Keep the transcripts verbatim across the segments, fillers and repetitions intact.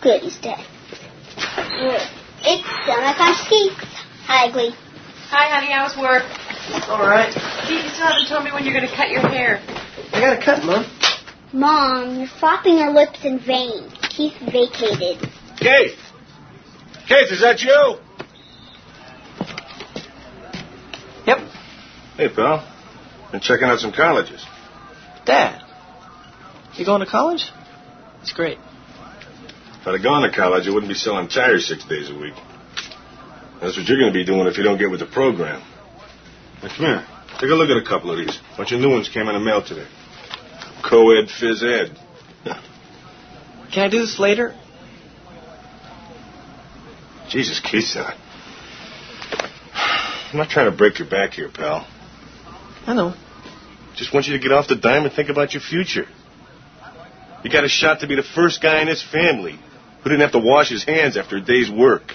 Good, he's dead. It's summertime skeets. Hi, Glee. Hi, honey. How's work? All right. Keith, you still haven't told me when you're going to cut your hair. I got a cut, Mom. Mom, you're flopping your lips in vain. Keith vacated. Keith! Keith, is that you? Yep. Hey, pal. Been checking out some colleges. Dad, you going to college? It's great. If I'd have gone to college, I wouldn't be selling tires six days a week. That's what you're going to be doing if you don't get with the program. Now, come here. Take a look at a couple of these. A bunch of new ones came in the mail today. Co-ed, phys ed. Can I do this later? Jesus, Keith, son. I'm not trying to break your back here, pal. I know. Just want you to get off the dime and think about your future. You got a shot to be the first guy in his family who didn't have to wash his hands after a day's work.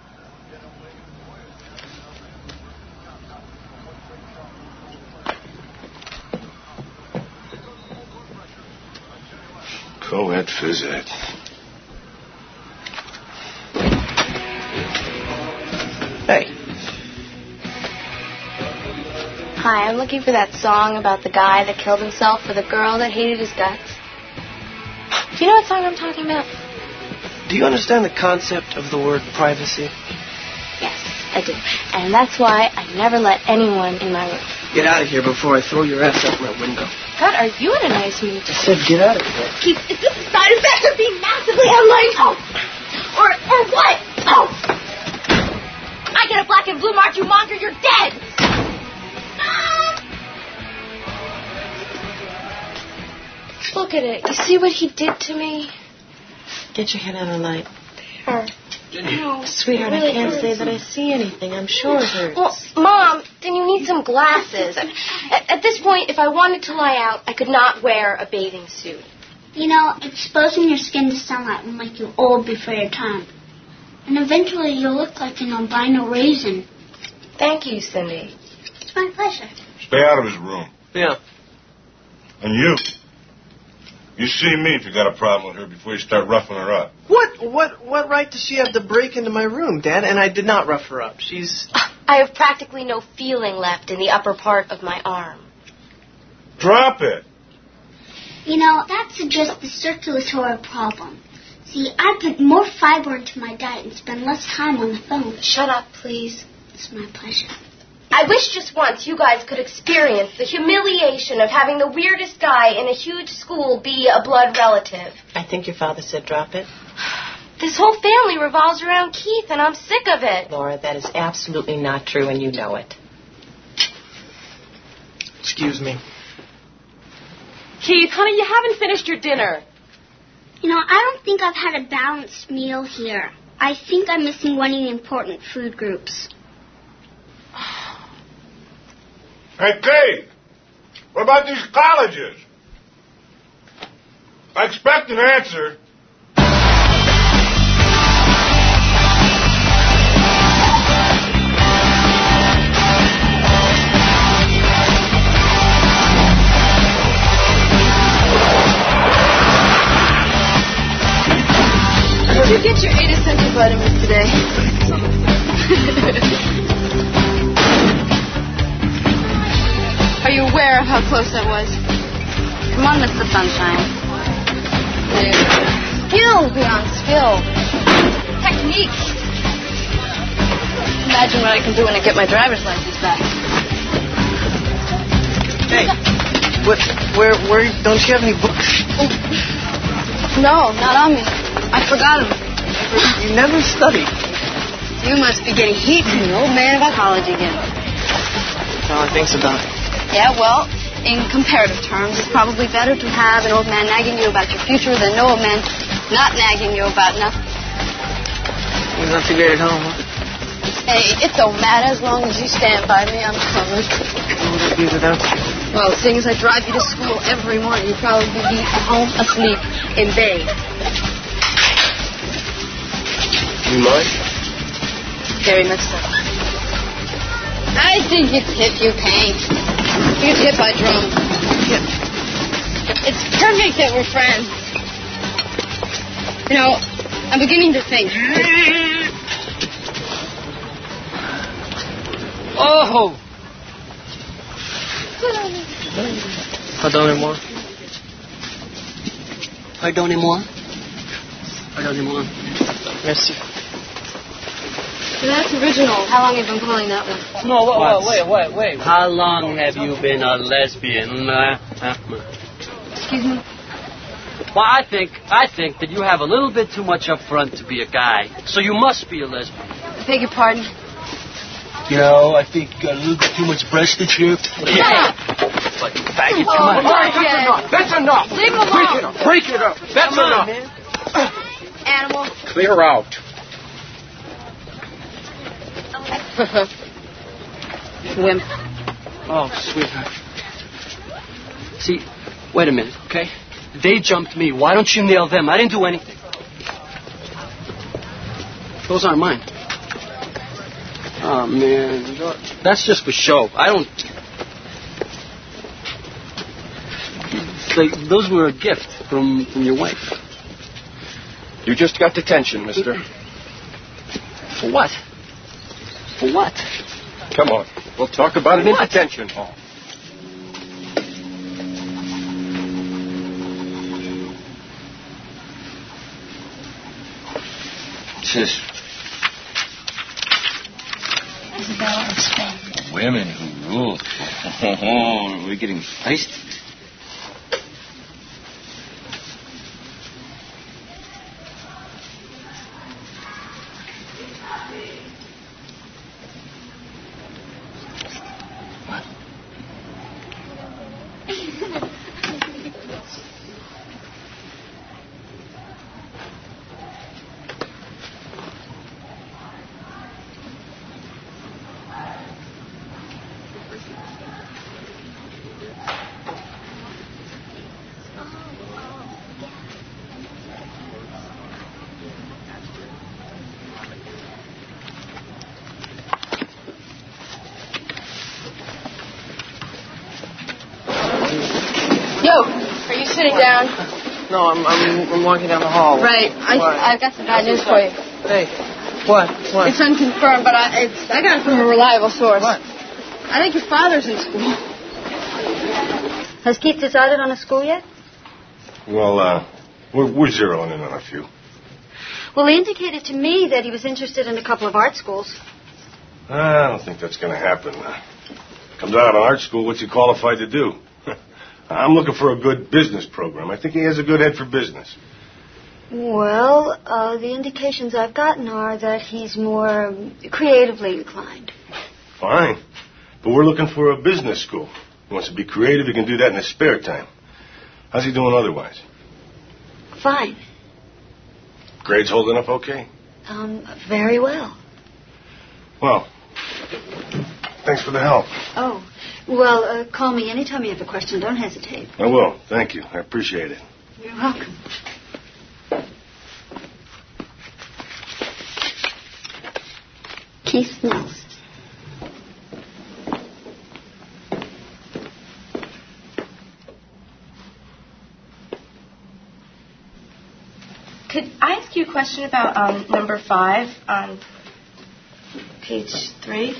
Co-ed, phys ed. Hey. Hi, I'm looking for that song about the guy that killed himself for the girl that hated his guts. Do you know what song I'm talking about? Do you understand the concept of the word privacy? Yes, I do. And that's why I never let anyone in my room. Get out of here before I throw your ass out my window. God, are you in a nice mood? I said get out of here. Keith, is this a side effect of being massively unlike? Oh. Or, or what? Oh. I get a black and blue mark, you monger, you're dead! Look at it. You see what he did to me? Get your head out of the light. There. No, Sweetheart, really I can't hurts. say that I see anything. I'm sure it hurts. Well, Mom, then you need some glasses. At, at this point, if I wanted to lie out, I could not wear a bathing suit. You know, exposing your skin to sunlight will make you old before your time. And eventually you'll look like an albino raisin. Thank you, Cindy. It's my pleasure. Stay out of his room. Yeah. And you. You see me if you got a problem with her before you start roughing her up. What what what right does she have to break into my room, Dad? And I did not rough her up. She's... I have practically no feeling left in the upper part of my arm. Drop it. You know, that suggests the circulatory problem. See, I put more fiber into my diet and spend less time on the phone. Shut up, please. It's my pleasure. I wish just once you guys could experience the humiliation of having the weirdest guy in a huge school be a blood relative. I think your father said drop it. This whole family revolves around Keith, and I'm sick of it. Laura, that is absolutely not true, and you know it. Excuse me. Keith, honey, you haven't finished your dinner. You know, I don't think I've had a balanced meal here. I think I'm missing one of the important food groups. Hey, Kate. What about these colleges? I expect an answer. Did you get your eight essential vitamins today? Are you aware of how close that was? Come on, Mister Sunshine. Skill beyond skill. Technique. Imagine what I can do when I get my driver's license back. Hey, what, where, where, don't you have any books? No, not on me. I forgot them. You never studied. You must be getting heat from the old man about college again. That's how I thinks about it. Yeah, well, in comparative terms, it's probably better to have an old man nagging you about your future than no old man not nagging you about nothing. You're not too great at home, huh? Hey, it don't matter as long as you stand by me. I'm covered. What would I be without you? Well, seeing as I drive you to school every morning, you'd probably be at home asleep in bed. You mind? Very much so. I think it's hip you paint. It's hip I drum. It's perfect that we're friends. You know, I'm beginning to think. Oh! Pardonnez-moi. Pardonnez-moi. Pardonnez-moi. Merci. That's original. How long have you been calling that one? No, wait, wait, wait, wait. How long have you been a lesbian? Excuse me? Well, I think, I think that you have a little bit too much up front to be a guy. So you must be a lesbian. I beg your pardon? You know, I think you got a little bit too much breastage here. Yeah. But faggot, come on. All right, that's enough. That's enough. Leave him alone. Break it up. Break it up. That's Come enough. on, man. Animal. Clear out. Wimp. Oh, sweetheart. See, wait a minute, okay? They jumped me. Why don't you nail them? I didn't do anything. Those aren't mine. Oh, man. That's just for show. I don't... Like, those were a gift from, from your wife. You just got detention, mister. For what? For what? Come on. We'll talk about it in detention hall. Sis. Isabella in Spain. Women who rule. Oh, we're getting feisty. Yo, are you sitting down? No, I'm I'm, I'm walking down the hall. Right. I, What? I've got some bad news for you. Hey, what? What? It's unconfirmed, but I, it's, I got it from a reliable source. What? I think your father's in school. Has Keith decided on a school yet? Well, uh, we're, we're zeroing in on a few. Well, he indicated to me that he was interested in a couple of art schools. I don't think that's going to happen. Uh, comes out of art school, what's he qualified to do? I'm looking for a good business program. I think he has a good head for business. Well, uh, the indications I've gotten are that he's more um, creatively inclined. Fine. But we're looking for a business school. He wants to be creative. He can do that in his spare time. How's he doing otherwise? Fine. Grades holding up okay? Um, very well. Well, thanks for the help. Oh, well, uh, call me anytime you have a question. Don't hesitate. I will. Thank you. I appreciate it. You're welcome. Keith Mills. Could I ask you a question about um, number five on page three?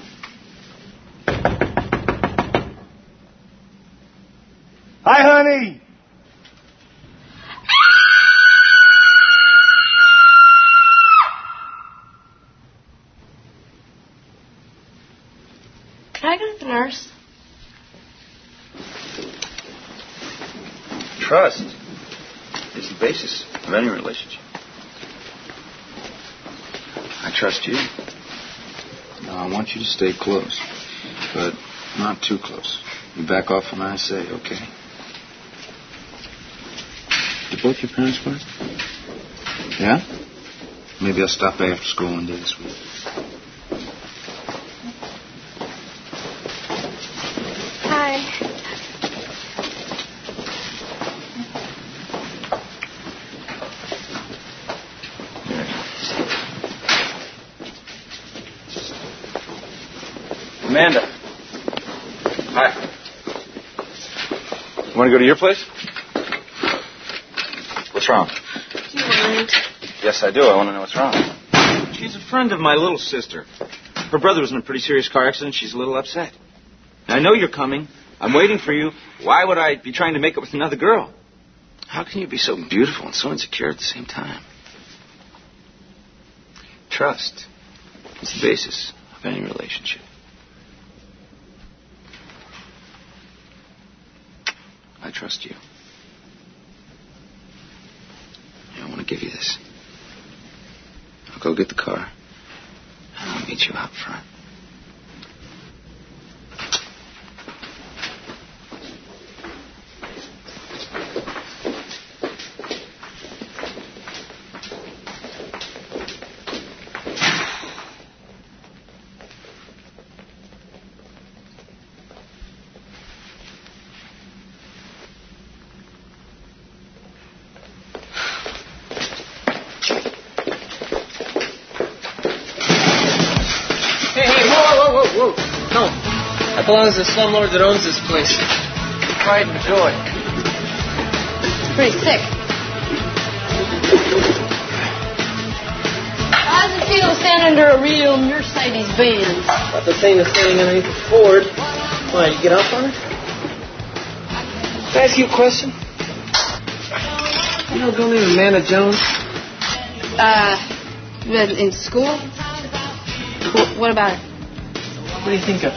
Hi, honey. Could I go to the nurse? Trust is the basis of any relationship. I trust you. Now, I want you to stay close, but not too close. You back off when I say, okay? Did both your parents work? Yeah? Maybe I'll stop by after school one day this week. Hi. Amanda. Hi. Want to go to your place? What's wrong? Do you mind? Yes, I do. I want to know what's wrong. She's a friend of my little sister. Her brother was in a pretty serious car accident. She's a little upset. I know you're coming. I'm waiting for you. Why would I be trying to make up with another girl? How can you be so beautiful and so insecure at the same time? Trust is the basis of any relationship. I trust you. I want to give you this. I'll go get the car, and I'll meet you out front. Belongs to the slumlord that owns this place. Pride and joy. It's pretty sick. How does it feel to stand under a real Mercedes Benz? About the same as standing underneath a Ford. Why, you get up on it? Can I ask you a question? You know a girl named Amanda Jones? Uh, in school? What about her? What do you think of?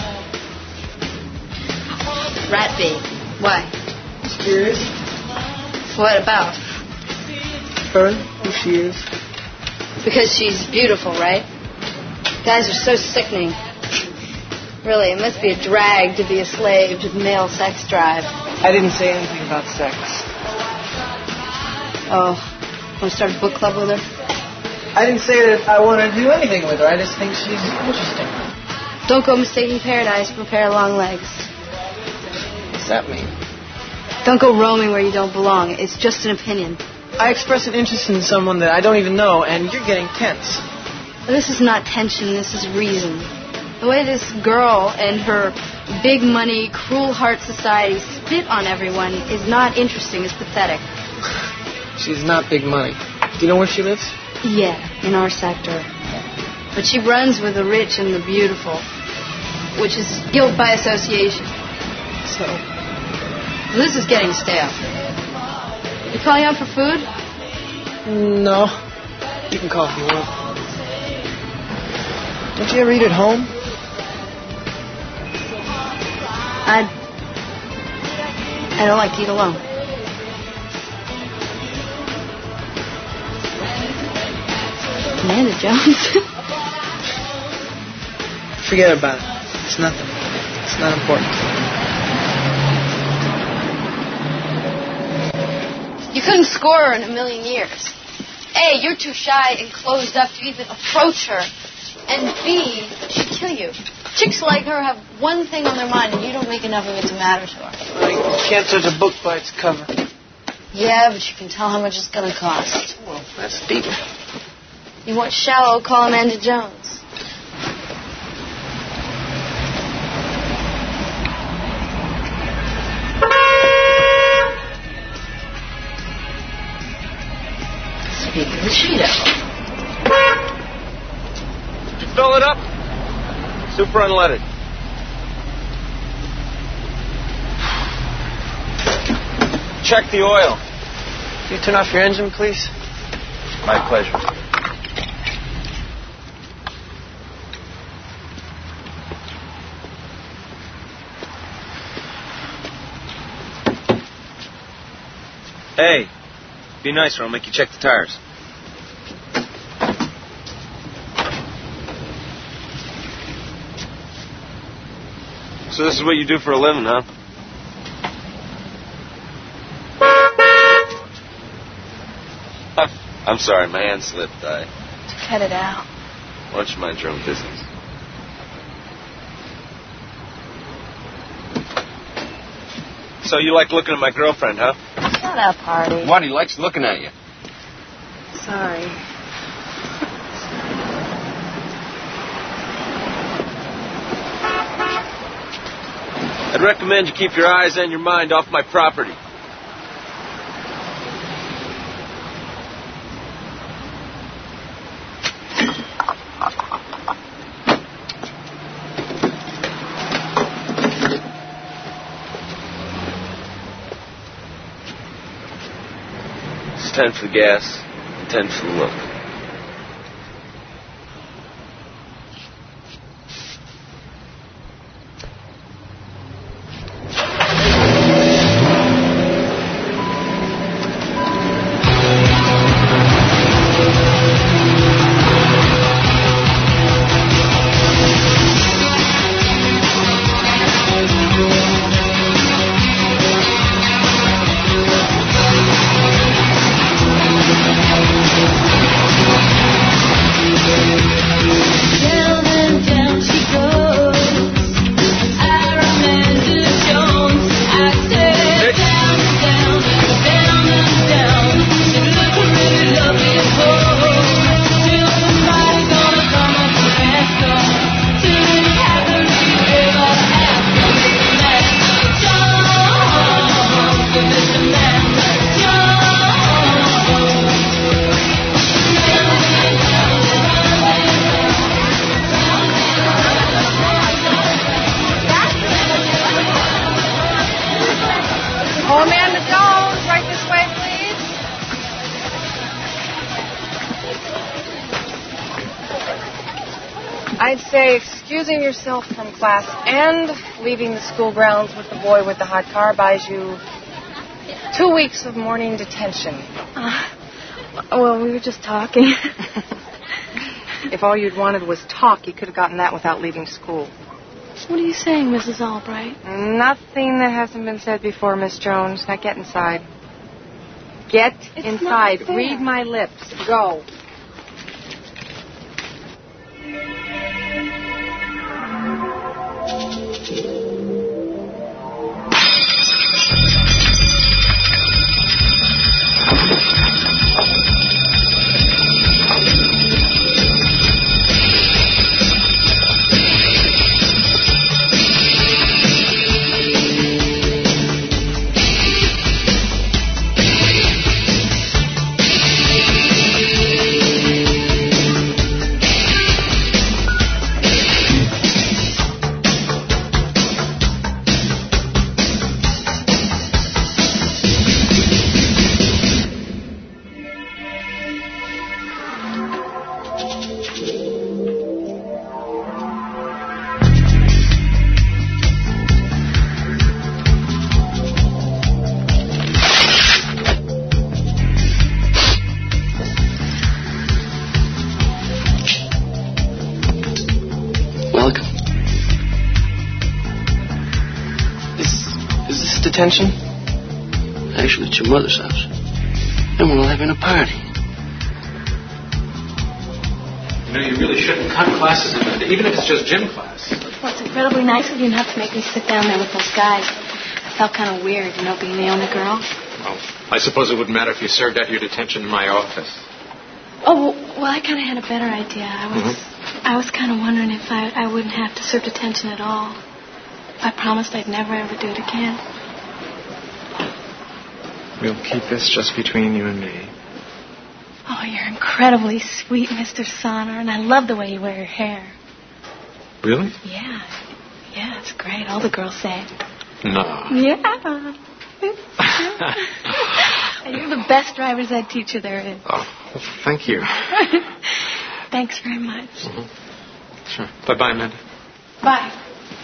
Rat bait. Why? Curious. What about? Her, who she is. Because she's beautiful, right? Guys are so sickening. Really, it must be a drag to be a slave to the male sex drive. I didn't say anything about sex. Oh, want to start a book club with her? I didn't say that I want to do anything with her. I just think she's interesting. Don't go mistaking paradise for a pair of long legs. What's that mean? Don't go roaming where you don't belong. It's just an opinion. I express an interest in someone that I don't even know, and you're getting tense. This is not tension, this is reason. The way this girl and her big money, cruel heart society spit on everyone is not interesting, it's pathetic. She's not big money. Do you know where she lives? Yeah, in our sector. But she runs with the rich and the beautiful, which is guilt by association. So... This is getting stale. You calling out for food? No. You can call if you want. Don't you ever eat at home? I... I don't like to eat alone. Amanda Jones? Forget about it. It's nothing. It's not important. You couldn't score her in a million years. A, you're too shy and closed up to even approach her. And B, she'd kill you. Chicks like her have one thing on their mind, and you don't make enough of it to matter to her. I can't judge a book by its cover. Yeah, but you can tell how much it's going to cost. Well, that's deep. You want shallow, call Amanda Jones. Speaking of the Cheeto. Did you fill it up? Super unleaded. Check the oil. Can you turn off your engine, please? My pleasure. Hey, be nice or I'll make you check the tires. So this is what you do for a living, huh? I'm sorry, my hand slipped. I... Cut it out. Why don't you mind your own business? So you like looking at my girlfriend, huh? Shut up, Hardy. What? He likes looking at you. Sorry. I'd recommend you keep your eyes and your mind off my property. ten for the gas, and ten for the look. I'd say excusing yourself from class and leaving the school grounds with the boy with the hot car buys you two weeks of morning detention. Uh, well, we were just talking. If all you'd wanted was talk, you could have gotten that without leaving school. What are you saying, Missus Albright? Nothing that hasn't been said before, Miss Jones. Now get inside. Get It's inside. not fair. Read my lips. Go. Detention? Actually, it's your mother's house. And we're all having a party. You know, you really shouldn't cut classes, in, even if it's just gym class. Well, it's incredibly nice of you not to make me sit down there with those guys. I felt kind of weird, you know, being the only girl. Well, I suppose it wouldn't matter if you served out your detention in my office. Oh, well, I kind of had a better idea. I was Mm-hmm. I was kind of wondering if I, I wouldn't have to serve detention at all. I promised I'd never, ever do it again. We'll keep this just between you and me. Oh, you're incredibly sweet, Mister Sonner, and I love the way you wear your hair. Really? Yeah. Yeah, it's great. All the girls say. No. Yeah. You're the best driver's ed teacher there is. Oh, well, thank you. Thanks very much. Mm-hmm. Sure. Bye-bye, Amanda. Bye.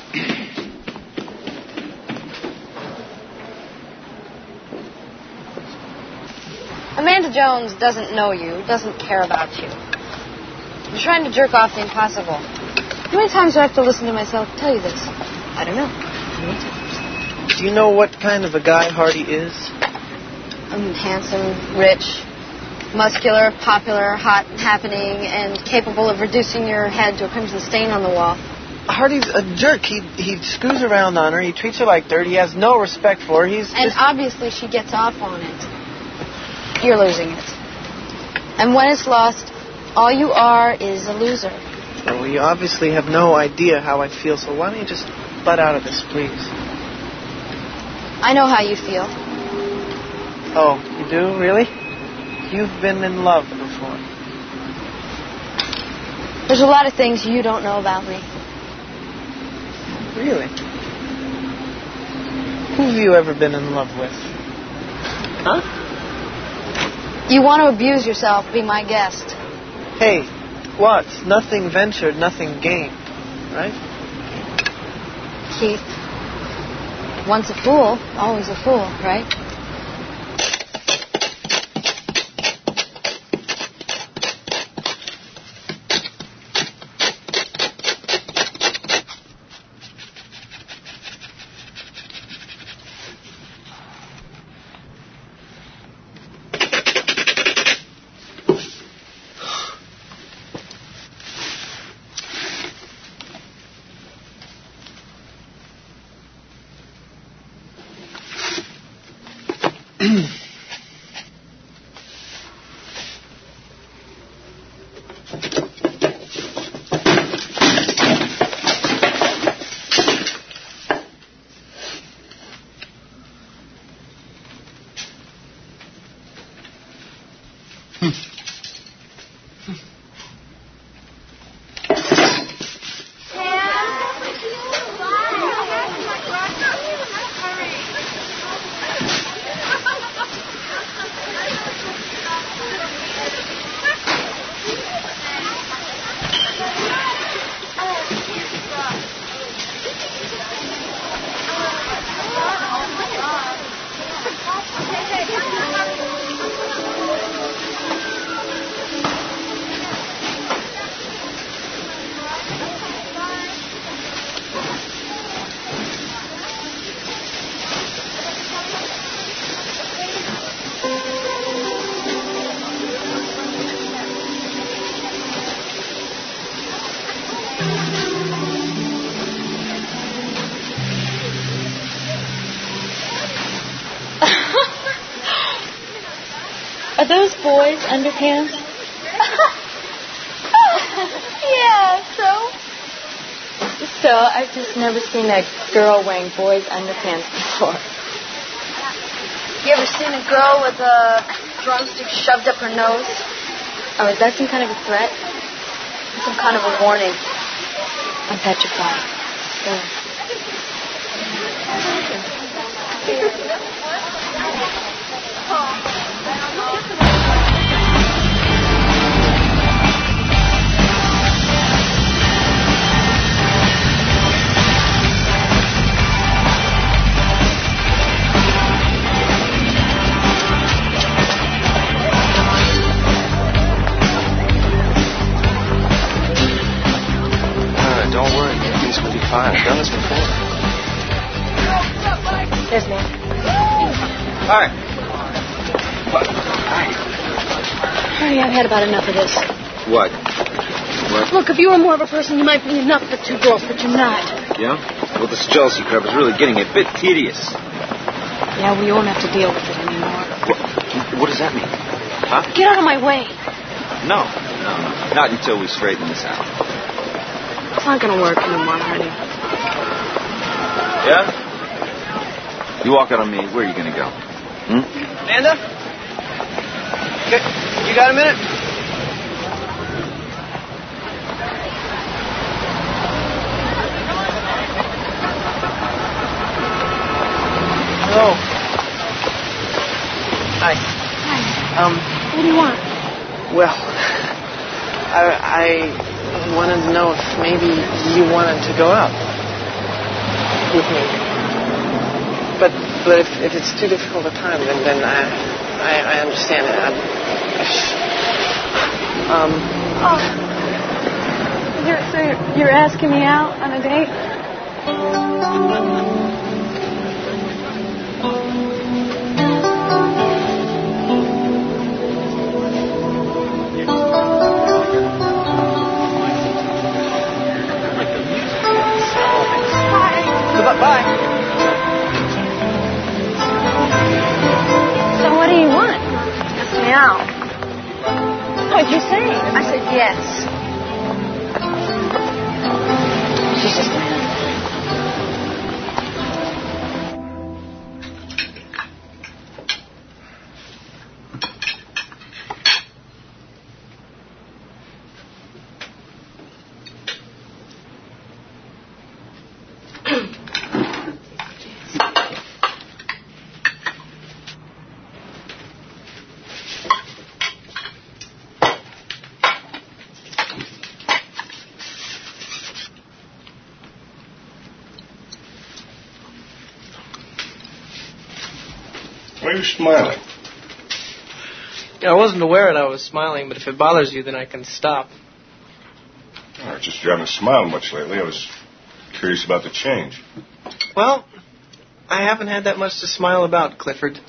Amanda Jones doesn't know you, doesn't care about you. You're trying to jerk off the impossible. How many times do I have to listen to myself tell you this? I don't know. How many times? Do you know what kind of a guy Hardy is? I'm handsome, rich, muscular, popular, hot, happening, and capable of reducing your head to a crimson stain on the wall. Hardy's a jerk. He he screws around on her. He treats her like dirt. He has no respect for her. He's And just... obviously she gets off on it. You're losing it. And when it's lost, all you are is a loser. Well, you obviously have no idea how I feel, so why don't you just butt out of this, please? I know how you feel. Oh, you do? Really? You've been in love before. There's a lot of things you don't know about me. Really? Who have you ever been in love with? Huh? You want to abuse yourself, be my guest. Hey, what? Nothing ventured, nothing gained, right? Keith, once a fool, always a fool, right? Are those boys' underpants? Yeah, so? So, I've just never seen a girl wearing boys' underpants before. You ever seen a girl with a drumstick shoved up her nose? Oh, is that some kind of a threat? Some kind of a warning. I'm petrified. Go. Don't worry, things will be fine. I've done this before. There's me. Hi. Honey, I've had about enough of this. What? What? Look, if you were more of a person, you might be enough for two girls, but you're not. Yeah? Well, this jealousy crap is really getting a bit tedious. Yeah, we won't have to deal with it anymore. What, what does that mean? Huh? Get out of my way. No, no, not until we straighten this out. It's not going to work anymore, honey. Yeah? You walk out on me, where are you going to go? Hmm? Amanda? Okay, you got a minute? Hello. Hi. Hi. Um, What do you want? well, I, I wanted to know if maybe you wanted to go out with me. But but if, if it's too difficult a time, then then I I, I understand it. I, um. Oh. You're, so you're, you're asking me out on a date? Bye. So what do you want? Ask me out. What'd you say? I said yes. She's just mad. Why are you smiling? Yeah, I wasn't aware that I was smiling, but if it bothers you, then I can stop. Oh, just you haven't smiled much lately. I was curious about the change. Well, I haven't had that much to smile about, Clifford.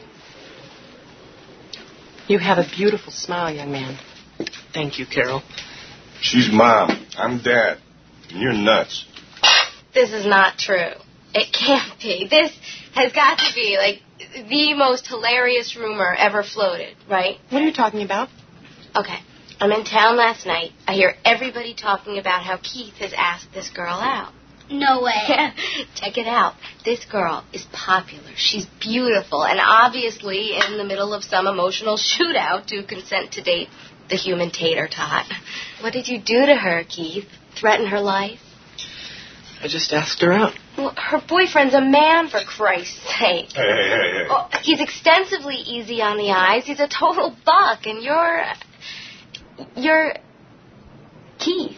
You have a beautiful smile, young man. Thank you, Carol. She's Mom. I'm Dad. And you're nuts. This is not true. It can't be. This has got to be, like, the most hilarious rumor ever floated, right? What are you talking about? Okay. I'm in town last night. I hear everybody talking about how Keith has asked this girl out. No way. Yeah. Check it out. This girl is popular. She's beautiful and obviously in the middle of some emotional shootout to consent to date the human tater tot. What did you do to her, Keith? Threaten her life? I just asked her out. Well, her boyfriend's a man, for Christ's sake. Hey, hey, hey, hey. Well, he's extensively easy on the eyes. He's a total buck, and you're... You're... Keith.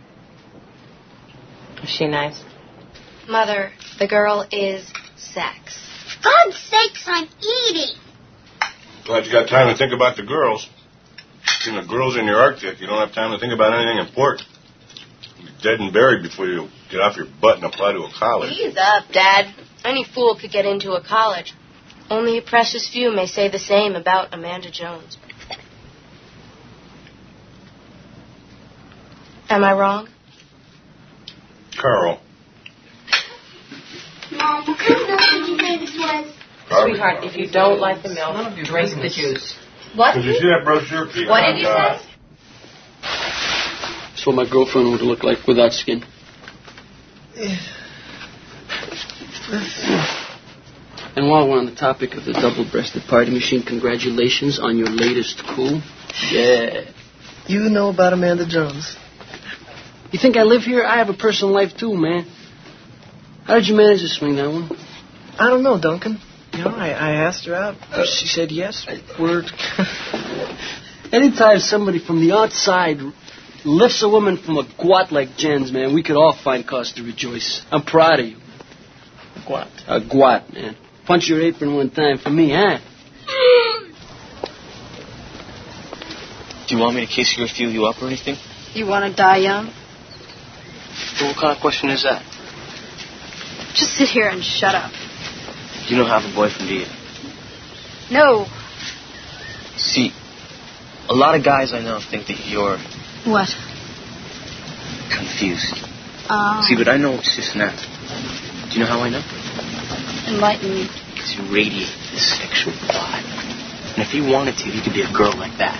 Is she nice? Mother, the girl is sex. God's sakes, I'm eating. Glad you got time to think about the girls. You know, girls in your Arctic, you don't have time to think about anything important. You'll be dead and buried before you get off your butt and apply to a college. Ease up, Dad. Any fool could get into a college. Only a precious few may say the same about Amanda Jones. Am I wrong? Carl. Mom, what kind of milk did you say this was? Sweetheart, if you don't like the milk, drink the juice. What? Did you see that brochure? Pete? What did you say? That's what my girlfriend would look like without skin. And while we're on the topic of the double-breasted party machine, congratulations on your latest coup. Yeah. You know about Amanda Jones. You think I live here? I have a personal life, too, man. How did you manage to swing that one? I don't know, Duncan. You know, I, I asked her out. She said yes. Word. Anytime somebody from the outside lifts a woman from a gwat like Jen's, man, we could all find cause to rejoice. I'm proud of you. A gwat. A gwat, man. Punch your apron one time for me, huh? Do you want me to kiss you or feel you up or anything? You want to die young? What kind of question is that? Just sit here and shut up. You don't have a boyfriend, do you? No. See, a lot of guys I know think that you're... What? Confused. Oh. See, but I know it's just that. Do you know how I know? Enlighten me. Because you radiate this sexual vibe. And if you wanted to, you could be a girl like that.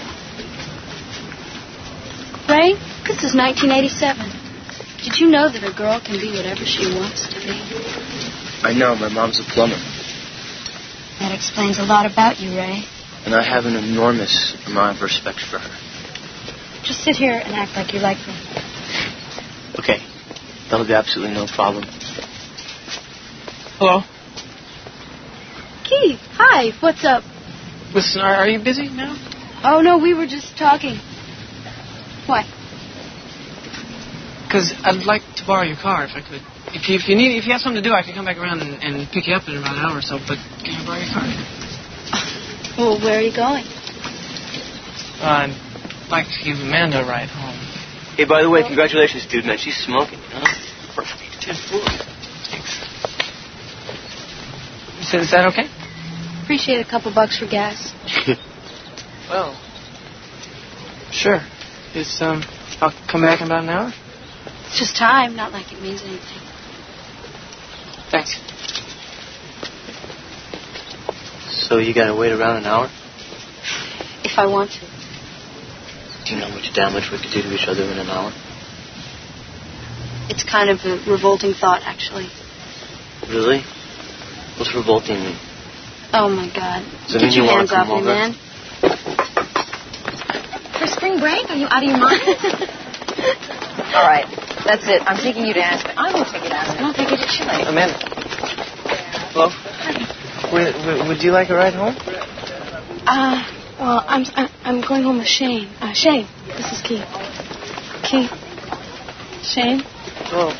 Ray, this is nineteen eighty-seven. Did you know that a girl can be whatever she wants to be? I know. My mom's a plumber. That explains a lot about you, Ray. And I have an enormous amount of respect for her. Just sit here and act like you like me. Okay. That'll be absolutely no problem. Hello? Keith, hi. What's up? Listen, are, are you busy now? Oh, no, we were just talking. Why? Because I'd like to borrow your car if I could. If you, if you need, if you have something to do, I could come back around and, and pick you up in about an hour or so. But can I borrow your car? Well, where are you going? Uh, I'd like to give Amanda a ride home. Hey, by the way, congratulations, dude, man. She's smoking, huh? Perfect. Thanks. So is that okay? Appreciate a couple bucks for gas. Well, sure. Is, um, I'll come back in about an hour? It's just time, not like it means anything. Thanks. So you gotta wait around an hour? If I want to. Do you know how much damage we could do to each other in an hour? It's kind of a revolting thought, actually. Really? What's revolting mean? Oh, my God. Does that Get mean your you hands wanna off come me, over? man. For spring break? Are you out of your mind? All right. That's it. I'm taking you to Aspen. I won't take you to Aspen. I'll take you to Chile. Amanda. Hello? Would, would, would you like a ride home? Uh, well, I'm I'm going home with Shane. Uh, Shane, this is Keith. Keith. Shane. Oh.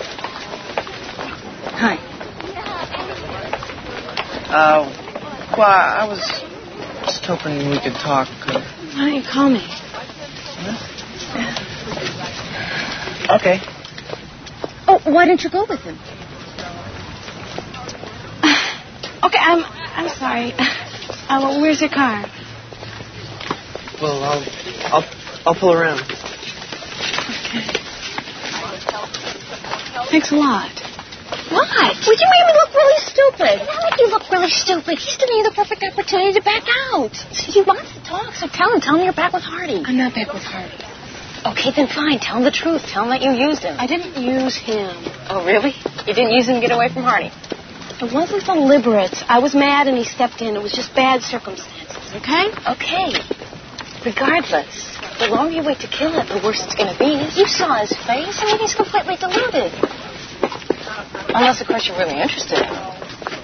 Hi. Uh, well, I was just hoping we could talk. Uh... Why don't you call me? Huh? Okay. Oh, why didn't you go with him? Okay, I'm I'm sorry. Uh, well, where's your car? Well, I'll I'll I'll pull around. Okay. Thanks a lot. What? Well, you made me look really stupid. It's not like you look really stupid. He's giving you the perfect opportunity to back out. He wants to talk, so tell him. Tell him you're back with Hardy. I'm not back with Hardy. Okay, then fine. Tell him the truth. Tell him that you used him. I didn't use him. Oh, really? You didn't use him to get away from Hardy? It wasn't deliberate. I was mad and he stepped in. It was just bad circumstances, okay? Okay. Regardless, the longer you wait to kill it, the worse it's going to be. You saw his face. I mean, he's completely deluded. Unless, of course, you're really interested in him.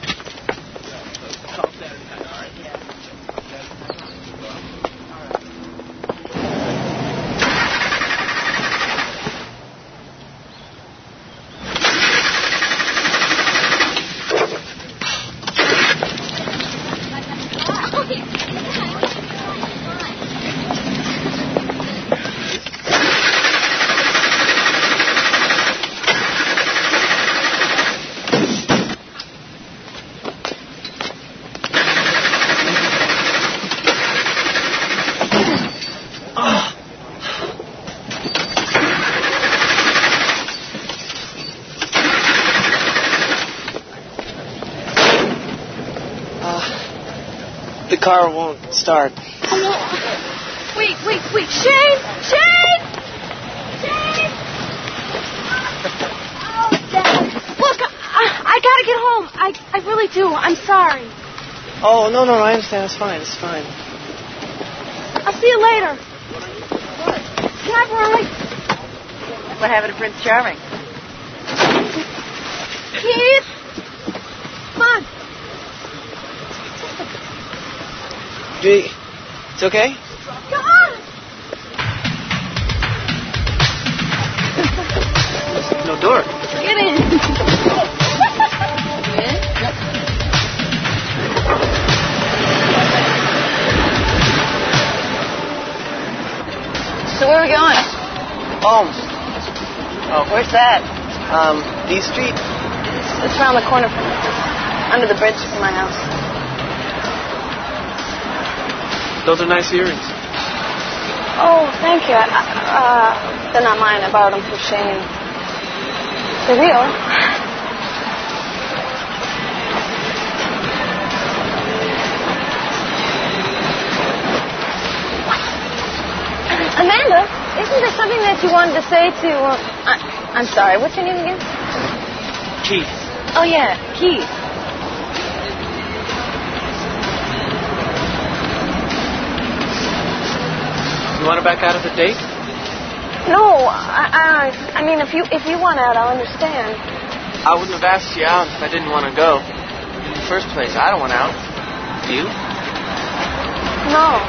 The car won't start. Wait, wait, wait. Shane! Shane! Shane! Look, I, I gotta get home. I, I really do. I'm sorry. Oh, no, no, I understand. It's fine. It's fine. I'll see you later. Can I ride? What happened to Prince Charming? Keith! Come on. Judy, it's okay? Come on! There's no door. Get in. So where are we going? Home. Oh, where's that? Um, D Street. It's, it's around the corner from under the bridge from my house. Those are nice earrings. Oh, thank you. I, uh, they're not mine. I borrowed them from Shane. They're real. Amanda, isn't there something that you wanted to say to... Uh, I, I'm sorry, what's your name again? Keith. Oh, yeah, Keith. You want to back out of the date? No, I, I, I mean, if you if you want out, I'll understand. I wouldn't have asked you out if I didn't want to go. In the first place, I don't want out. Do you? No.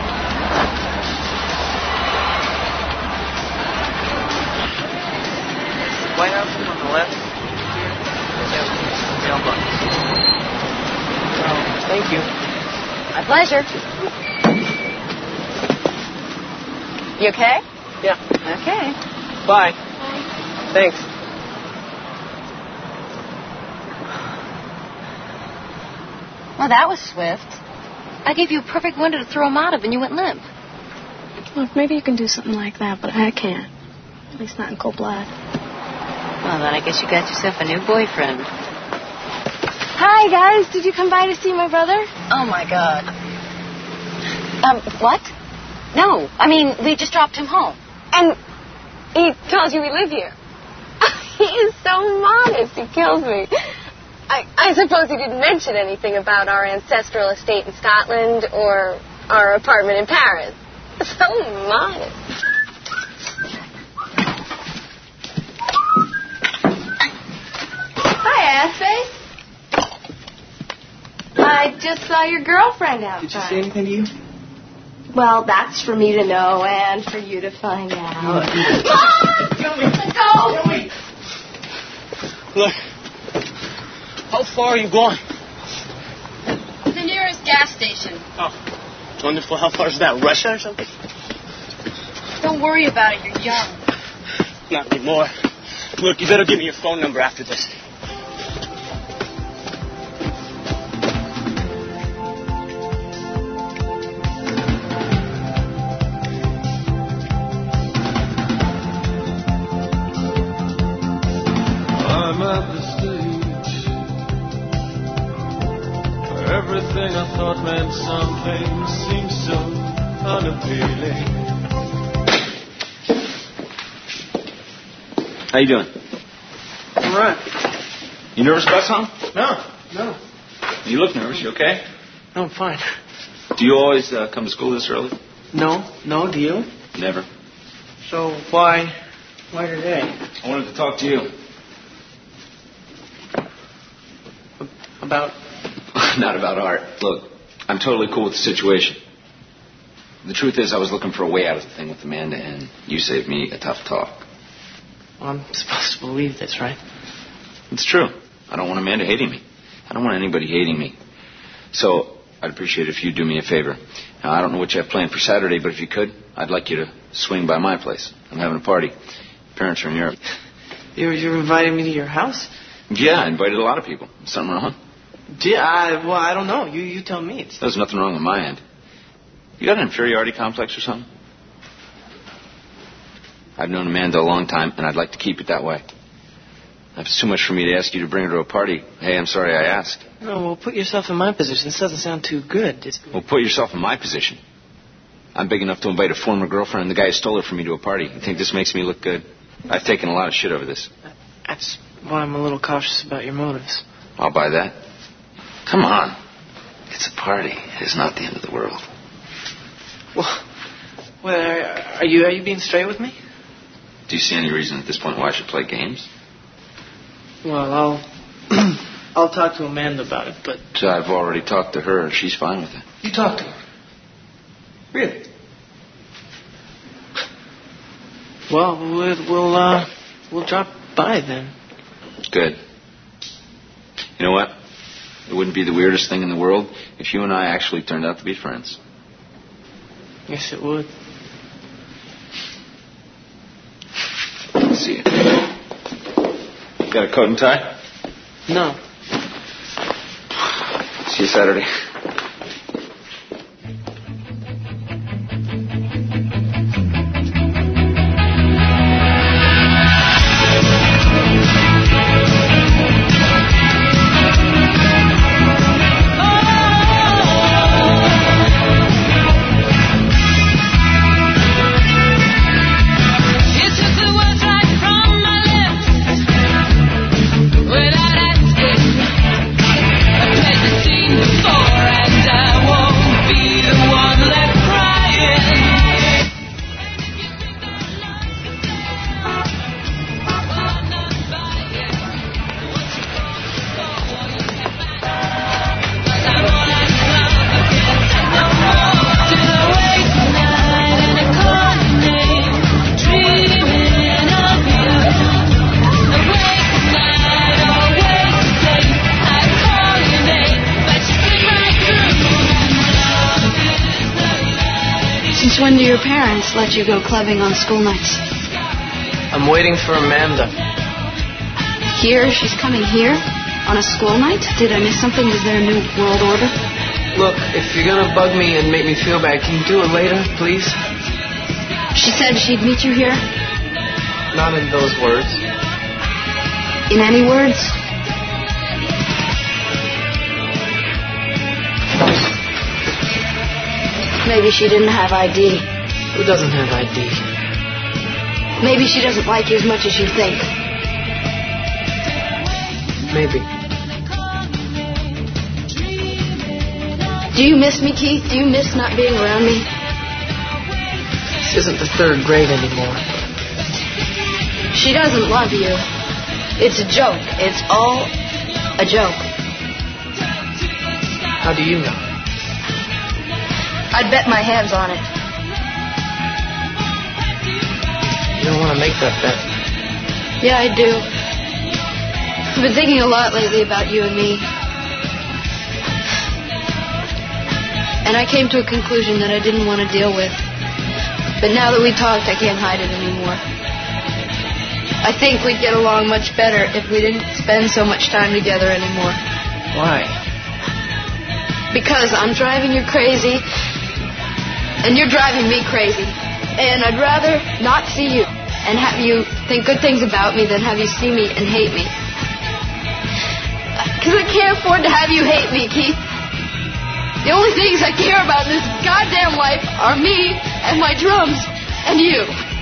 White House is on the left. Here. Mailbox. Oh, thank you. My pleasure. You okay? Yeah. Okay. Bye. Bye. Thanks. Well, that was swift. I gave you a perfect window to throw him out of, and you went limp. Look, maybe you can do something like that, but I can't. At least not in cold blood. Well, then I guess you got yourself a new boyfriend. Hi, guys. Did you come by to see my brother? Oh, my God. Um, what? No. I mean, we just dropped him home. And he tells you we live here. He is so modest. He kills me. I, I suppose he didn't mention anything about our ancestral estate in Scotland or our apartment in Paris. So modest. Hi, Assface. I just saw your girlfriend outside. Did she say anything to you? Well, that's for me to know and for you to find out. Mom! Let go! Look. How far are you going? The nearest gas station. Oh. Wonderful. How far is that? Russia or something? Don't worry about it. You're young. Not anymore. Look, you better give me your phone number after this. I'm at the stage where everything I thought meant something seems so unappealing. How you doing? All right. You nervous about something? No, no. You look nervous. You okay? No, I'm fine. Do you always uh, come to school this early? No, no, do you? Never. So why, why today? I wanted to talk to you. About? Not about art. Look, I'm totally cool with the situation. The truth is, I was looking for a way out of the thing with Amanda, and you saved me a tough talk. Well, I'm supposed to believe this, right? It's true. I don't want Amanda hating me. I don't want anybody hating me. So I'd appreciate it if you'd do me a favor. Now, I don't know what you have planned for Saturday, but if you could, I'd like you to swing by my place. I'm having a party. Parents are in Europe. You're, you're inviting me to your house? Yeah, I invited a lot of people. Something wrong? Yeah, I, well, I don't know. You you tell me. It's... There's nothing wrong on my end. You got an inferiority complex or something? I've known Amanda a long time, and I'd like to keep it that way. If it's too much for me to ask you to bring her to a party, hey, I'm sorry I asked. No, well, put yourself in my position. This doesn't sound too good. It's... Well, put yourself in my position. I'm big enough to invite a former girlfriend and the guy who stole her from me to a party. You think this makes me look good? I've taken a lot of shit over this. That's why I'm a little cautious about your motives. I'll buy that. Come on. It's a party. It's not the end of the world. Well, well are, are you are you being straight with me? Do you see any reason at this point why I should play games? Well, I'll I'll talk to Amanda about it, but... So I've already talked to her. She's fine with it. You talked to her? Really? Well, we'll we'll, uh, we'll drop by then. Good. You know what? It wouldn't be the weirdest thing in the world if you and I actually turned out to be friends. Yes, it would. See you. Got a coat and tie? No. See you Saturday. When do your parents let you go clubbing on school nights? I'm waiting for Amanda. Here? She's coming here? On a school night? Did I miss something? Is there a new world order? Look, if you're gonna bug me and make me feel bad, can you do it later, please? She said she'd meet you here? Not in those words. In any words? Maybe she didn't have I D. Who doesn't have I D? Maybe she doesn't like you as much as you think. Maybe. Do you miss me, Keith? Do you miss not being around me? This isn't the third grade anymore. She doesn't love you. It's a joke. It's all a joke. How do you know? I'd bet my hands on it. You don't want to make that bet. Yeah, I do. I've been thinking a lot lately about you and me. And I came to a conclusion that I didn't want to deal with. But now that we talked, I can't hide it anymore. I think we'd get along much better if we didn't spend so much time together anymore. Why? Because I'm driving you crazy, and you're driving me crazy. And I'd rather not see you and have you think good things about me than have you see me and hate me. Because I can't afford to have you hate me, Keith. The only things I care about in this goddamn life are me and my drums and you.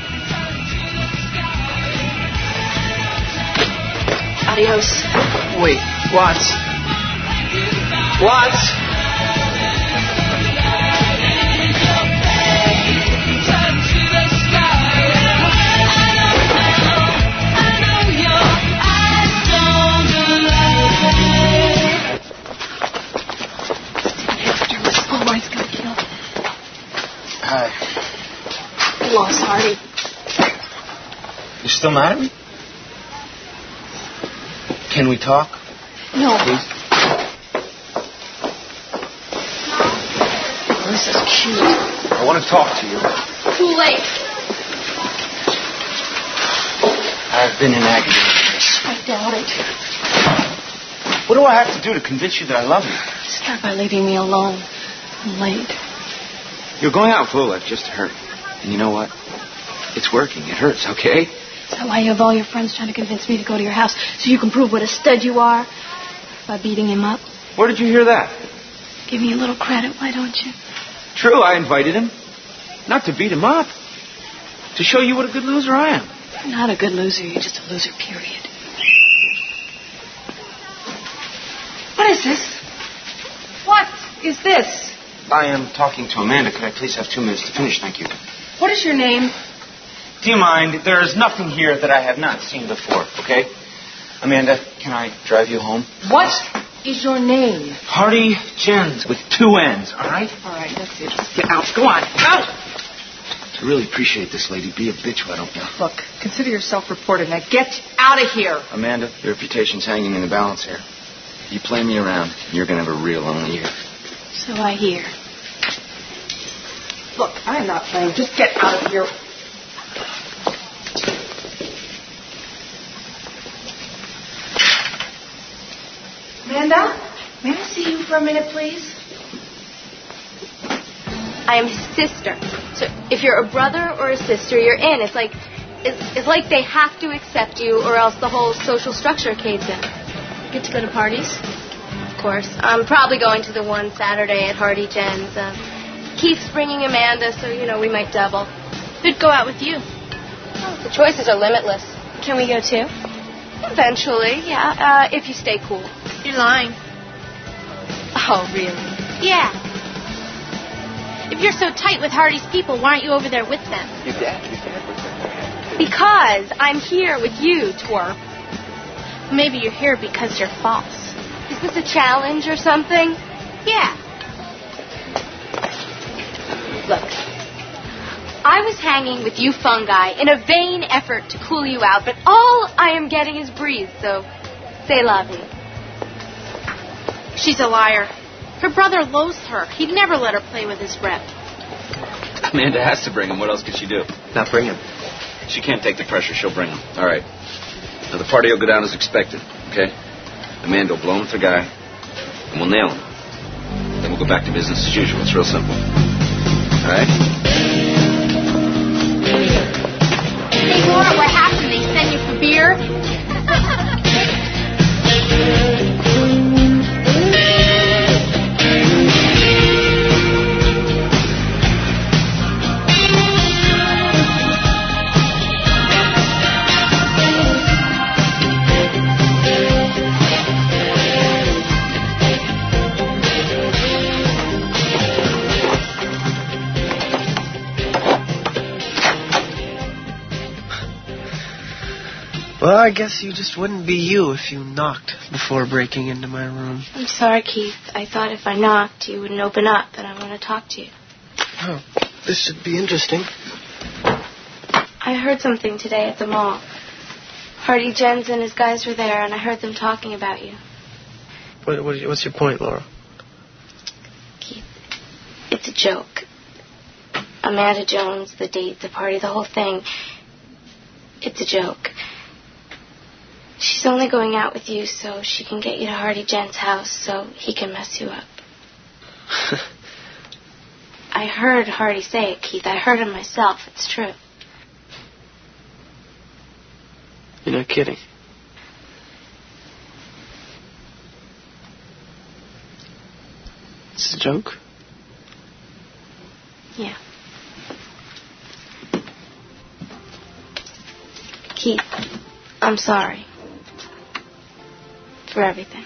Adios. Wait, Watts. Watts! Hi. I lost Hardy. You still mad at me? Can we talk? No. Please? This is cute. I want to talk to you. Too late. I've been in agony. I doubt it. What do I have to do to convince you that I love you? Start by leaving me alone. I'm late. You're going out full life just to hurt. And you know what? It's working. It hurts, okay? Is that why you have all your friends trying to convince me to go to your house so you can prove what a stud you are by beating him up? Where did you hear that? Give me a little credit, why don't you? True, I invited him. Not to beat him up. To show you what a good loser I am. You're not a good loser. You're just a loser, period. What is this? What is this? I am talking to Amanda. Could I please have two minutes to finish? Thank you. What is your name? Do you mind? There is nothing here that I have not seen before, okay? Amanda, can I drive you home? What is your name? Hardy Jens with two N's, all right? All right, that's it. Just get out. Go on. Out! To really appreciate this lady, be a bitch, why don't you? Look, consider yourself reported. Now get out of here. Amanda, your reputation's hanging in the balance here. You play me around, you're going to have a real lonely year. So I hear. Look, I am not playing. Just get out of here. Amanda, may I see you for a minute, please? I am his sister. So if you're a brother or a sister, you're in. It's like it's, it's like they have to accept you or else the whole social structure caves in. Get to go to parties? Of course. I'm probably going to the one Saturday at Hardy Jen's. Uh, Keith's bringing Amanda, so, you know, we might double. Who'd go out with you? Oh, the choices are limitless. Can we go too? Eventually, yeah, uh, if you stay cool. You're lying. Oh, really? Yeah. If you're so tight with Hardy's people, why aren't you over there with them? Your dad, your dad was there. Because I'm here with you, twerp. Maybe you're here because you're false. Is this a challenge or something? Yeah. Look, I was hanging with you fungi in a vain effort to cool you out, but all I am getting is breeze, so say la vie. She's a liar. Her brother loathes her. He'd never let her play with his rep. Amanda has to bring him. What else could she do? Not bring him. She can't take the pressure. She'll bring him. All right. Now, the party will go down as expected, okay? Amanda will blow him with her guy, and we'll nail him. Then we'll go back to business as usual. It's real simple. All right? Hey, Laura, what happened? They send you for beer? Well, I guess you just wouldn't be you if you knocked before breaking into my room. I'm sorry, Keith. I thought if I knocked, you wouldn't open up, and I want to talk to you. Oh, this should be interesting. I heard something today at the mall. Hardy Jens and his guys were there, and I heard them talking about you. What, what, what's your point, Laura? Keith, It's a joke. Amanda Jones, the date, the party, the whole thing. It's a joke. She's only going out with you so she can get you to Hardy Gent's house so he can mess you up. I heard Hardy say it, Keith. I heard it myself. It's true. You're not kidding. It's a joke? Yeah. Keith, I'm sorry. For everything.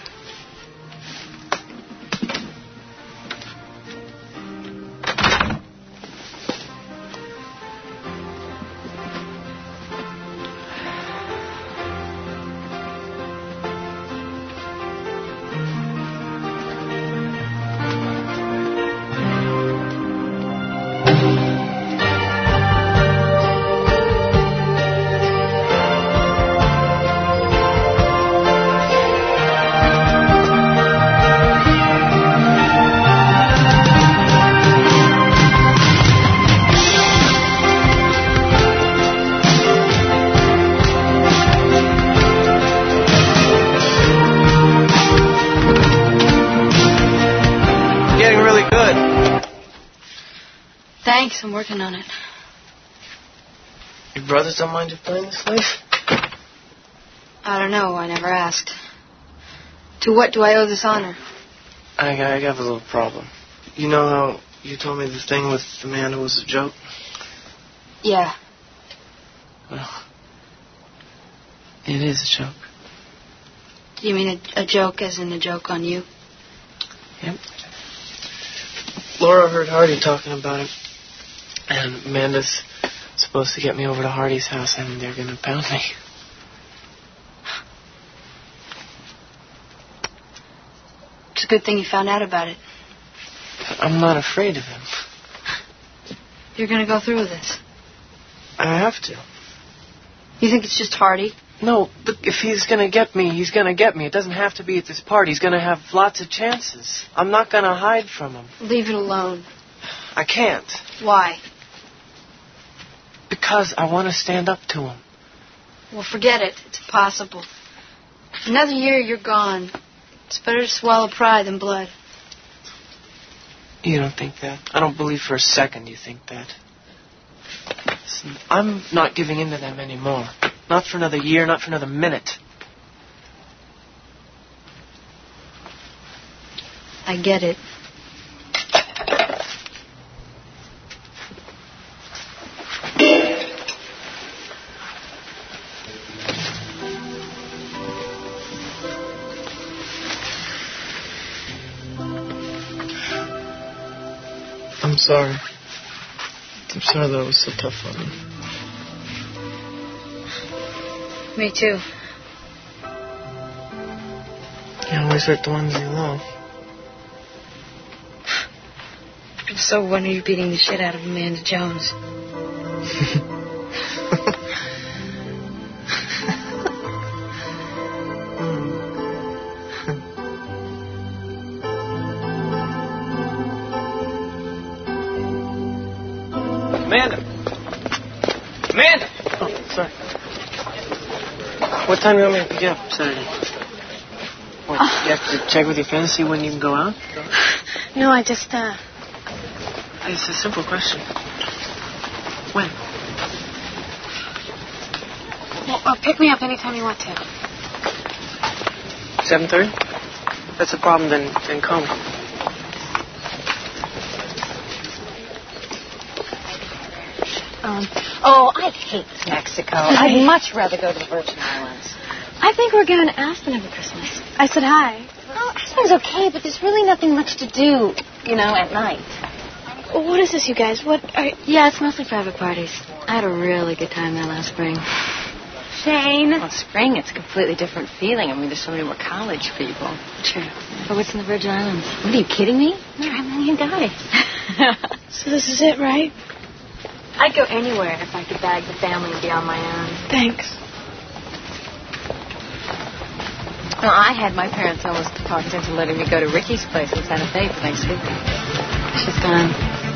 Thanks, I'm working on it. Your brothers don't mind you playing this late? I don't know, I never asked. To what do I owe this honor? I, I have a little problem. You know how you told me the thing with Amanda was a joke? Yeah. Well, it is a joke. Do you mean a, a joke as in a joke on you? Yep. Laura heard Hardy talking about it. And Amanda's supposed to get me over to Hardy's house, and they're going to pound me. It's a good thing you found out about it. I'm not afraid of him. You're going to go through with this? I have to. You think it's just Hardy? No, look, if he's going to get me, he's going to get me. It doesn't have to be at this party. He's going to have lots of chances. I'm not going to hide from him. Leave it alone. I can't. Why? Because I want to stand up to him. Well, forget it. It's impossible. Another year, you're gone. It's better to swallow pride than blood. You don't think that? I don't believe for a second you think that. Listen, I'm not giving in to them anymore. Not for another year, not for another minute. I get it. I'm sorry. I'm sorry that was so tough on you. Me too. You always hurt the ones you love. So when are you beating the shit out of Amanda Jones? Amanda! Amanda! Oh, sorry. What time do you want me to pick you up Saturday? What, uh, you have to check with your friends, see when you can go out? No, I just, uh... It's a simple question. When? Well, uh, pick me up anytime you want to. seven thirty? That's a problem, then, then call me. Um, oh, I hate Mexico. I'd much rather go to the Virgin Islands. I think we're going to Aspen over Christmas. I said hi. Oh, Aspen's okay, but there's really nothing much to do, you know, at night. What is this, you guys? What are... Yeah, it's mostly private parties. I had a really good time there last spring. Shane? Well, spring, it's a completely different feeling. I mean, there's so many more college people. True. But what's in the Virgin Islands? What, are you kidding me? Try a million guys. So this is it, right? I'd go anywhere if I could bag the family and be on my own. Thanks. No, I had my parents almost talked into letting me go to Ricky's place in Santa Fe for Thanksgiving. She's gone.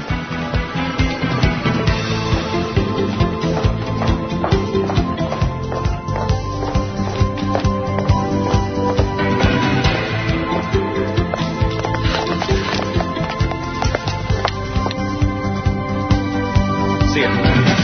See ya.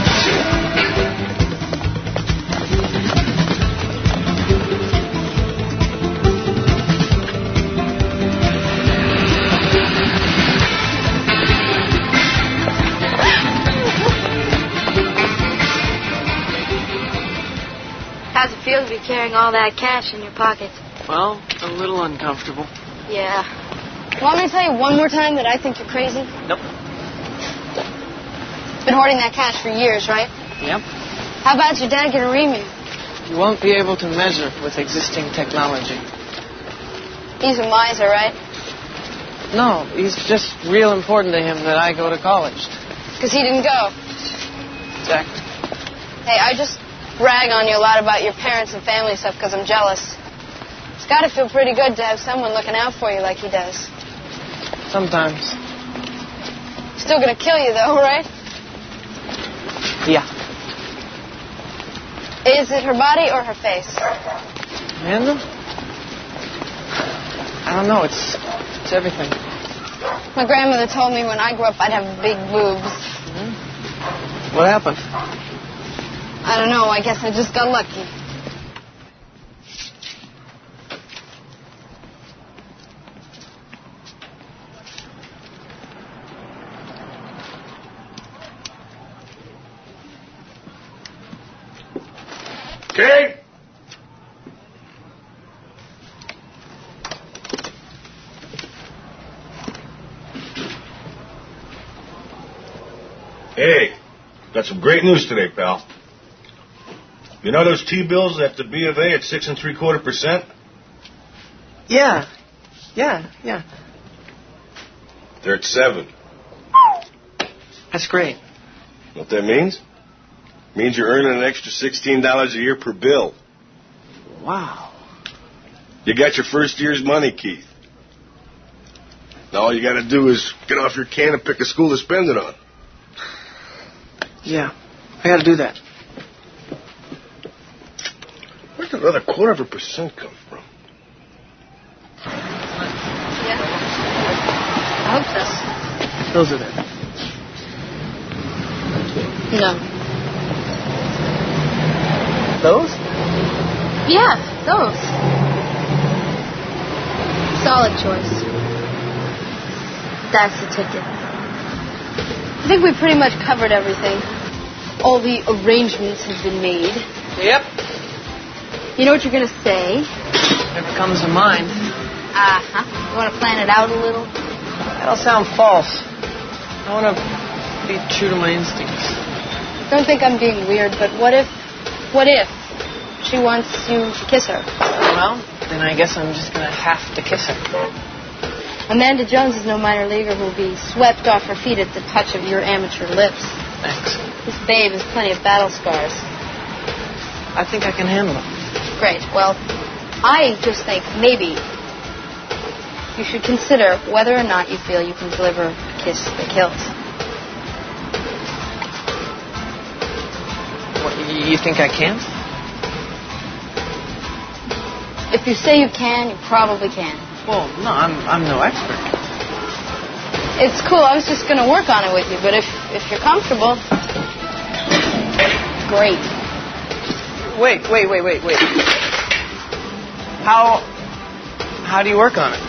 How's it feel to be carrying all that cash in your pocket? Well, a little uncomfortable. Yeah. Want me to tell you one more time that I think you're crazy? Nope. Been hoarding that cash for years, right? Yep. How about your dad get a ream? You won't be able to measure with existing technology. He's a miser, right? No, it's just real important to him that I go to college. Because he didn't go. Exactly. Hey, I just brag on you a lot about your parents and family stuff because I'm jealous. It's got to feel pretty good to have someone looking out for you like he does. Sometimes. Still gonna kill you, though, right? Yeah. Is it her body or her face? Amanda? I don't know. It's it's everything. My grandmother told me when I grew up I'd have big boobs. Mm-hmm. What happened? I don't know. I guess I just got lucky. Kate! Hey, got some great news today, pal. You know those T-bills at the B of A at six and three quarter percent? Yeah. Yeah, yeah. They're at seven. That's great. Know what that means? Means you're earning an extra sixteen dollars a year per bill. Wow. You got your first year's money, Keith. Now all you got to do is get off your can and pick a school to spend it on. Yeah, I got to do that. Where'd that other quarter of a percent come from? Yeah. I hope so. Those are there. No. Those? Yeah, those. Solid choice. That's the ticket. I think we pretty much covered everything. All the arrangements have been made. Yep. You know what you're going to say? Never comes to mind. Uh-huh. You want to plan it out a little? That'll sound false. I want to be true to my instincts. Don't think I'm being weird, but what if, what if she wants you to kiss her? Well, then I guess I'm just going to have to kiss her. Amanda Jones is no minor leaguer who'll be swept off her feet at the touch of your amateur lips. Thanks. This babe has plenty of battle scars. I think I can handle it. Great. Well, I just think maybe you should consider whether or not you feel you can deliver a kiss that kills. What, you think I can? If you say you can, you probably can. Well, no, I'm I'm no expert. It's cool. I was just going to work on it with you, but if if you're comfortable, great. Wait, wait, wait, wait, wait. How how do you work on it?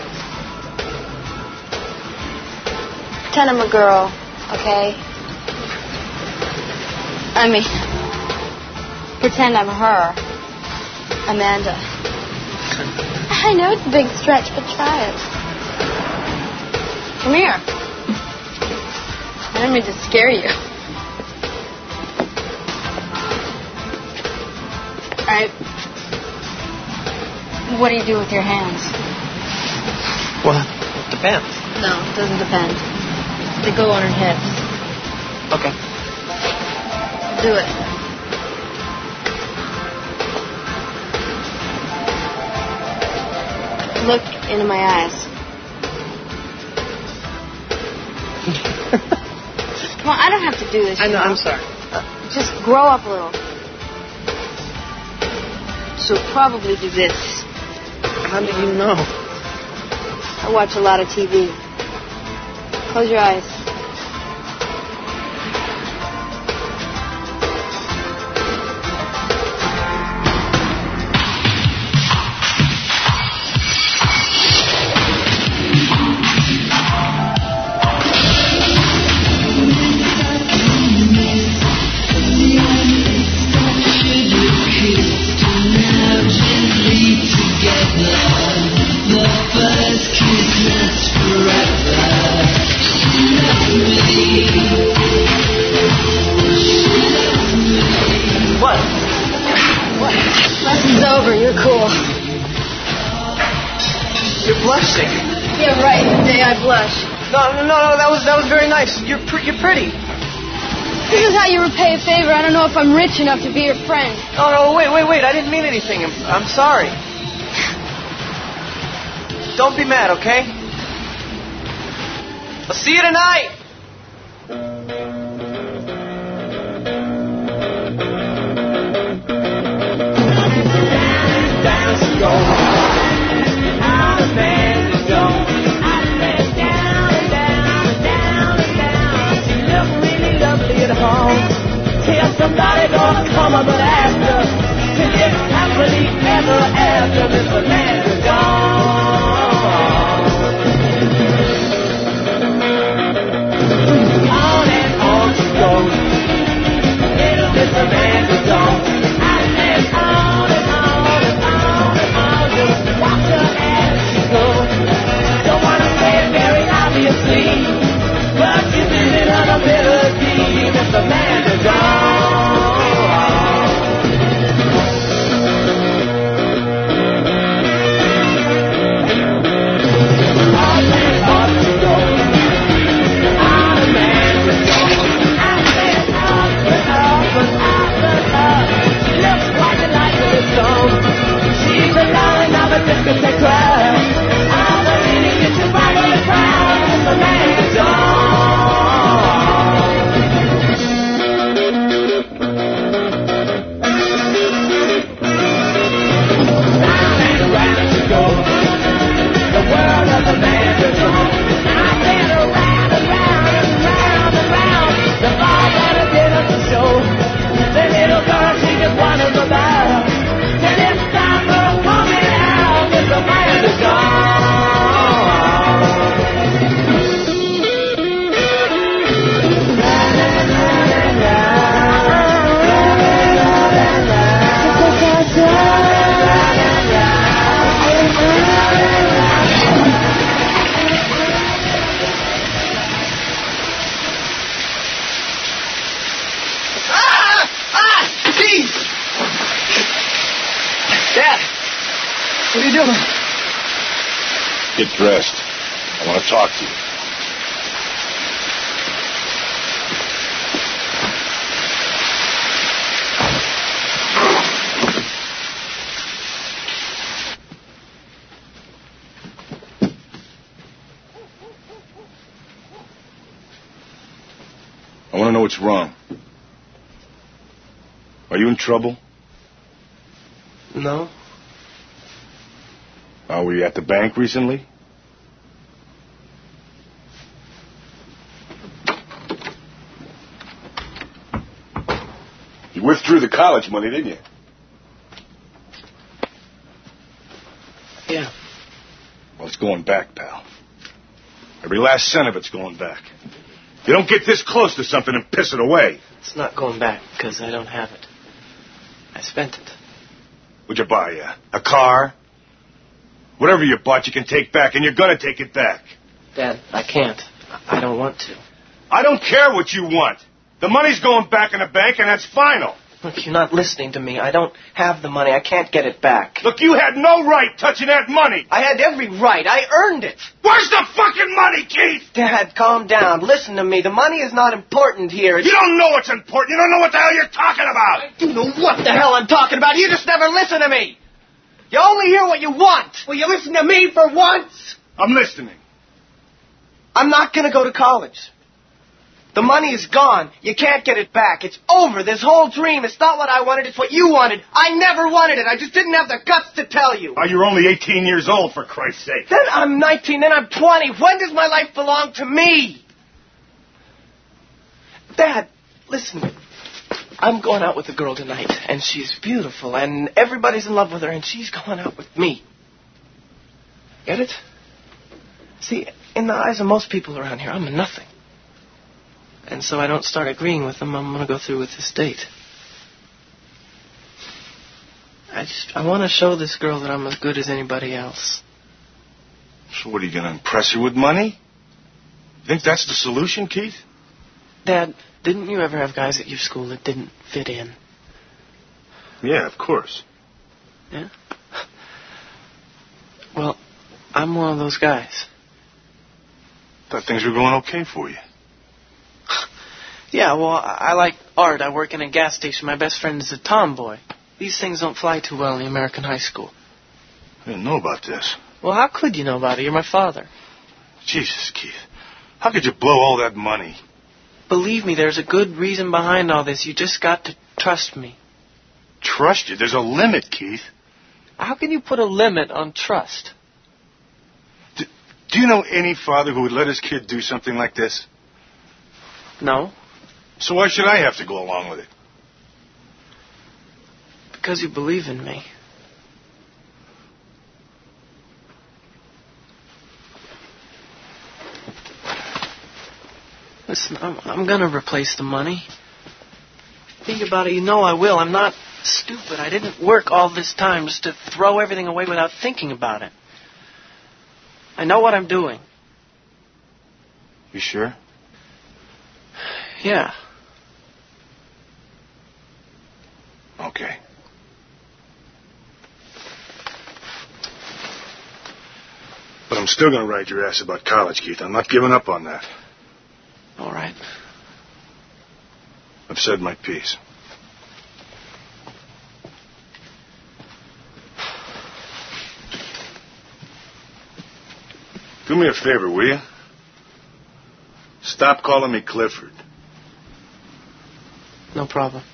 Pretend I'm a girl, okay? I mean, pretend I'm her, Amanda. I know it's a big stretch, but try it. Come here. I didn't mean to scare you. All right. What do you do with your hands? Well, it depends. No, it doesn't depend. They go on her hips. Okay. Do it. Look into my eyes. Come on, I don't have to do this. I know, know. I'm sorry. Uh, just grow up a little. She'll probably do this. How did you know? I watch a lot of T V. Close your eyes. What? What? Lesson's over. You're cool. You're blushing. Yeah, right. The day I blush. No, no, no, no. That was that was very nice. You're pre- you're pretty. This is how you repay a favor. I don't know if I'm rich enough to be your friend. No, no, wait, wait, wait. I didn't mean anything. I'm, I'm sorry. Don't be mad, okay? I'll see you tonight. Somebody gonna come up and ask her, can you happily ever after Mister Man is gone? On and on she goes, little Mister Man is gone. I said on and on and on and on, just watch her as she goes. Don't wanna say it very obviously, but she's living on a melody. Mister Man is gone. What are you doing? Get dressed. I want to talk to you. I want to know what's wrong. Are you in trouble? No. Uh, were you at the bank recently? You withdrew the college money, didn't you? Yeah. Well, it's going back, pal. Every last cent of it's going back. You don't get this close to something and piss it away. It's not going back because I don't have it. I spent it. What'd you buy, uh, a car? Whatever you bought, you can take back, and you're gonna take it back. Dad, I can't. I don't want to. I don't care what you want. The money's going back in the bank, and that's final. Look, you're not listening to me. I don't have the money. I can't get it back. Look, you had no right touching that money. I had every right. I earned it. Where's the fucking money, Keith? Dad, calm down. Listen to me. The money is not important here. It's... You don't know what's important. You don't know what the hell you're talking about. I do know what the hell I'm talking about. You just never listen to me. You only hear what you want. Will you listen to me for once? I'm listening. I'm not going to go to college. The money is gone. You can't get it back. It's over. This whole dream, it's not what I wanted, it's what you wanted. I never wanted it. I just didn't have the guts to tell you. Oh, you're only eighteen years old, for Christ's sake. Then I'm nineteen, then I'm twenty. When does my life belong to me? Dad, listen. I'm going out with a girl tonight, and she's beautiful, and everybody's in love with her, and she's going out with me. Get it? See, in the eyes of most people around here, I'm a nothing. And so I don't start agreeing with them, I'm going to go through with this date. I just, I want to show this girl that I'm as good as anybody else. So what, are you going to impress her with money? You think that's the solution, Keith? Dad, didn't you ever have guys at your school that didn't fit in? Yeah, of course. Yeah? Well, I'm one of those guys. Thought things were going okay for you. Yeah, well, I like art. I work in a gas station. My best friend is a tomboy. These things don't fly too well in the American high school. I didn't know about this. Well, how could you know about it? You're my father. Jesus, Keith. How could you blow all that money? Believe me, there's a good reason behind all this. You just got to trust me. Trust you? There's a limit, Keith. How can you put a limit on trust? Do, do you know any father who would let his kid do something like this? No. So why should I have to go along with it? Because you believe in me. Listen, I'm, I'm going to replace the money. Think about it. You know I will. I'm not stupid. I didn't work all this time just to throw everything away without thinking about it. I know what I'm doing. You sure? Yeah. Okay. But I'm still going to ride your ass about college, Keith. I'm not giving up on that. All right. I've said my piece. Do me a favor, will you? Stop calling me Clifford. No problem.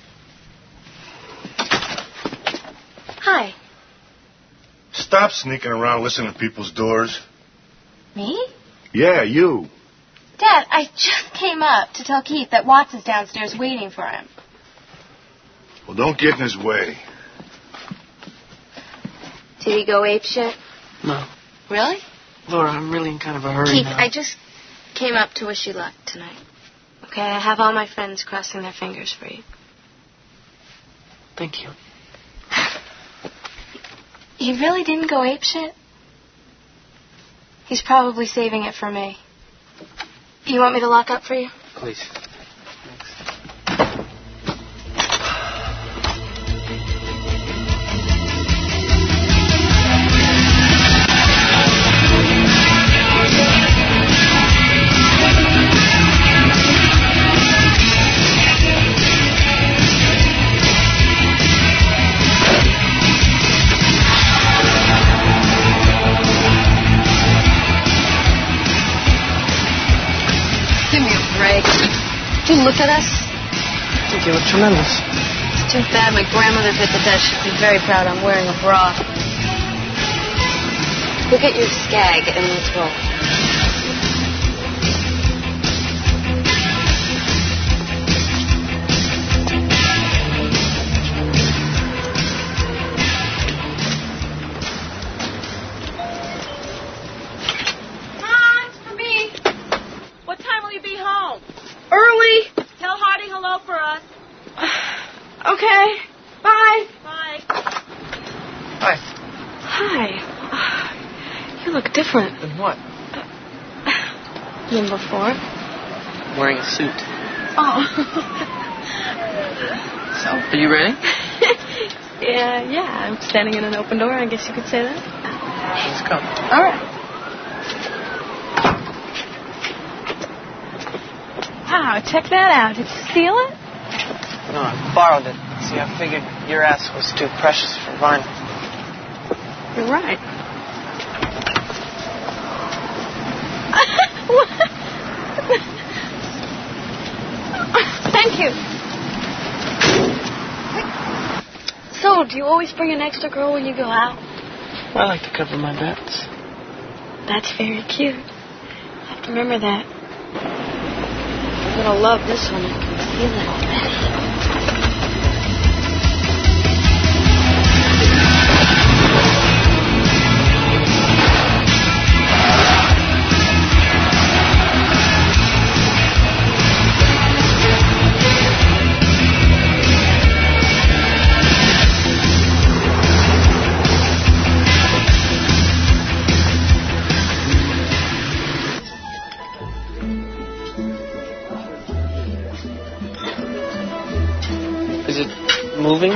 Hi. Stop sneaking around listening to people's doors. Me? Yeah, you. Dad, I just came up to tell Keith that Watts is downstairs waiting for him. Well, don't get in his way. Did he go apeshit? No. Really? Laura, I'm really in kind of a hurry Keith, now. I just came up to wish you luck tonight. Okay, I have all my friends crossing their fingers for you. Thank you. He really didn't go apeshit? He's probably saving it for me. You want me to lock up for you? Please. Did you look at us? I think you look tremendous. It's too bad my grandmother's at the desk. She'd be very proud I'm wearing a bra. Look at your skag and let's roll. Mom, for me. What time will you be home? Early. Tell Hardy hello for us. Okay. Bye. Bye. Hi. Hi. You look different. Than what? Than before. Wearing a suit. Oh. So, are you ready? yeah, yeah. I'm standing in an open door. I guess you could say that. Let's go. All right. Wow, check that out. Did you steal it? No, I borrowed it. See, I figured your ass was too precious for mine. You're right. Thank you. So, do you always bring an extra girl when you go out? I like to cover my bets. That's very cute. I have to remember that. I'm gonna love this one. I can feel it already. Moving?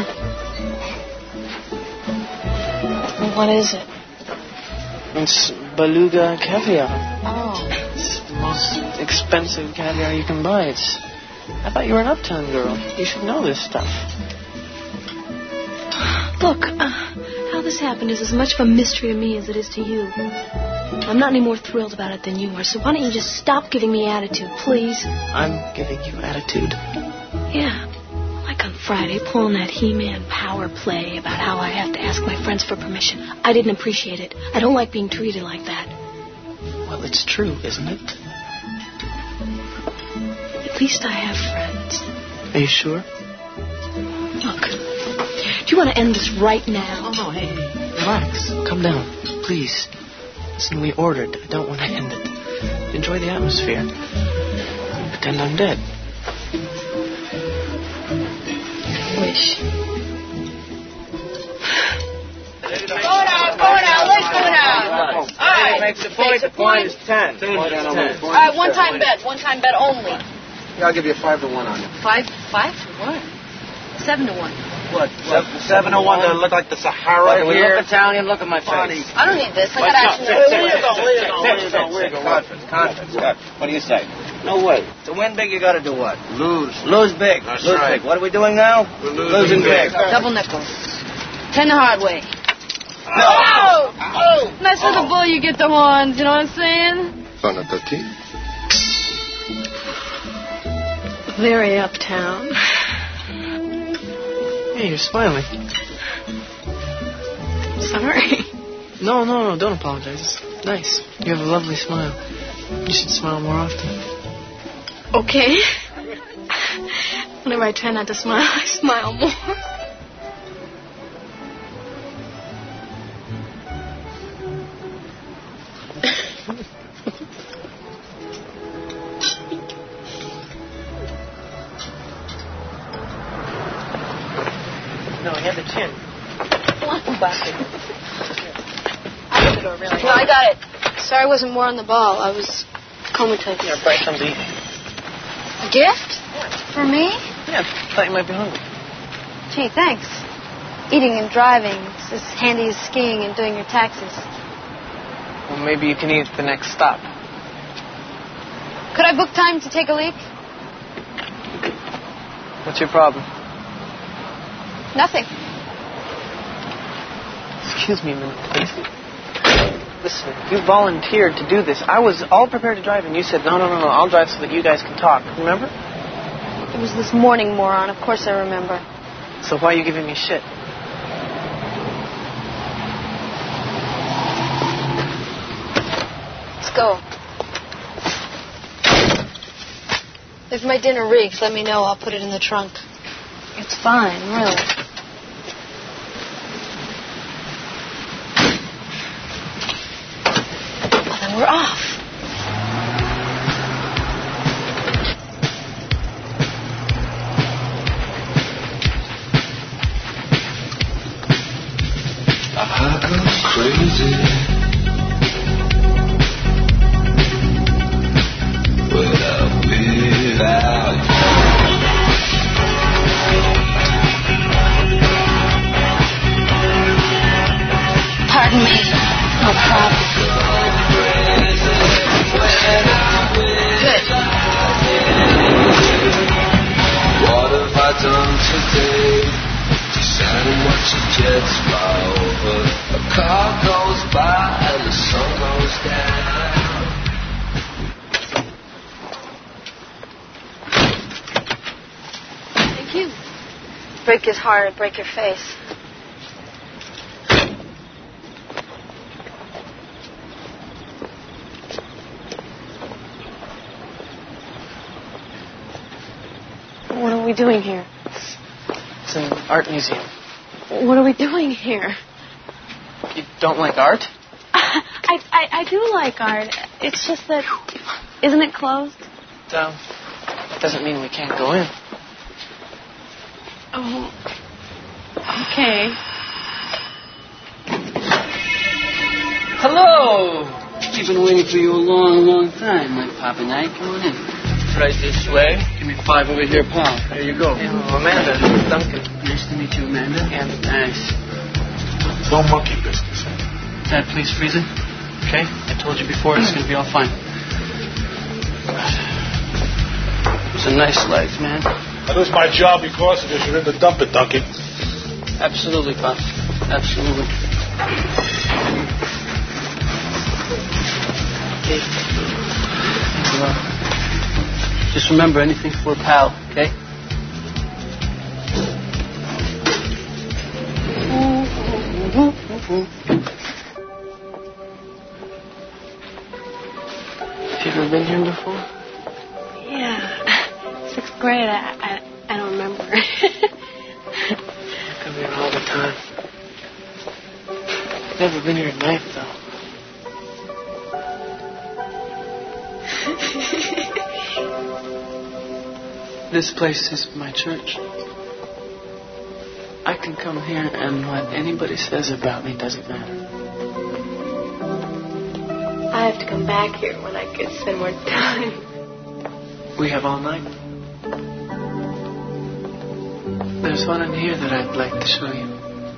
What is it? It's beluga caviar. Oh. It's the most expensive caviar you can buy. It's. I thought you were an uptown girl. You should know this stuff. Look, uh, how this happened is as much of a mystery to me as it is to you. I'm not any more thrilled about it than you are, so why don't you just stop giving me attitude, please? I'm giving you attitude. Yeah. Like on Friday, pulling that He-Man power play about how I have to ask my friends for permission. I didn't appreciate it. I don't like being treated like that. Well, it's true, isn't it? At least I have friends. Are you sure? Look, do you want to end this right now? Oh, no, hey, hey, relax. Calm down, please. Listen, we ordered. I don't want to end it. Enjoy the atmosphere. Pretend I'm dead. Wish. Go now, go now, let's go now. All right. Makes a point. The point is ten. All right, one time bet. One time bet only. Yeah, I'll give you five to one on it. Five, five to one. Seven to one. What? Seven, seven to one to look like the Sahara What, here. look Italian, look at my face. I don't need this. I got action. Confidence, confidence. What do you say? No way. To win big, you got to do what? Lose. Lose big. That's Lose right. big. What are we doing now? We're losing, losing big. big. Double nickel. Ten the hard way. No. Oh! oh. Mess with the bull, you get the horns. You know what I'm saying? Bon appetit. Very uptown. Hey, you're smiling. Sorry. No, no, no, don't apologize. It's nice. You have a lovely smile. You should smile more often. Okay. Whenever I try not to smile, I smile more. No, he had the chin. No, I got it. Sorry I wasn't more on the ball. I was comatose. Yeah, buy something to eat. A gift? For me? Yeah, thought you might be hungry. Gee, thanks. Eating and driving. It's as handy as skiing and doing your taxes. Well, maybe you can eat at the next stop. Could I book time to take a leak? What's your problem? Nothing. Excuse me a minute, please. Listen, you volunteered to do this. I was all prepared to drive, and you said, no, no, no, no, I'll drive so that you guys can talk. Remember? It was this morning, moron. Of course I remember. So why are you giving me shit? Let's go. If my dinner reeks, let me know. I'll put it in the trunk. It's fine, really. Well, then we're off. I go crazy without without Pardon me. No problem. Good. What have I done today? Deciding what to get fly over a car kick his heart and break your face. What are we doing here? It's an art museum. What are we doing here? You don't like art? I, I, I do like art. It's just that... Isn't it closed? Um, that doesn't mean we can't go in. Oh. Okay. Hello! We've been waiting for you a long, long time, my Papa Knight. Come on in. Right this way. Give me five over here, pal. There you go. Hey, Amanda, Duncan. Nice to meet you, Amanda. Yeah. Nice. No monkey business. Dad, please freeze it. Okay? I told you before, it's going to be all fine. Those are nice legs, man. I lose my job because of this. You're in the dump it, Duncan. Absolutely, Pop. Absolutely. Okay. Well, just remember, anything for a pal, okay? Have you ever been here before? Yeah. Sixth grade, I, I, I don't remember. I come here all the time. Never been here at night, though. This place is my church. I can come here and what anybody says about me doesn't matter. I have to come back here when I could spend more time. We have all night. There's one in here that I'd like to show you.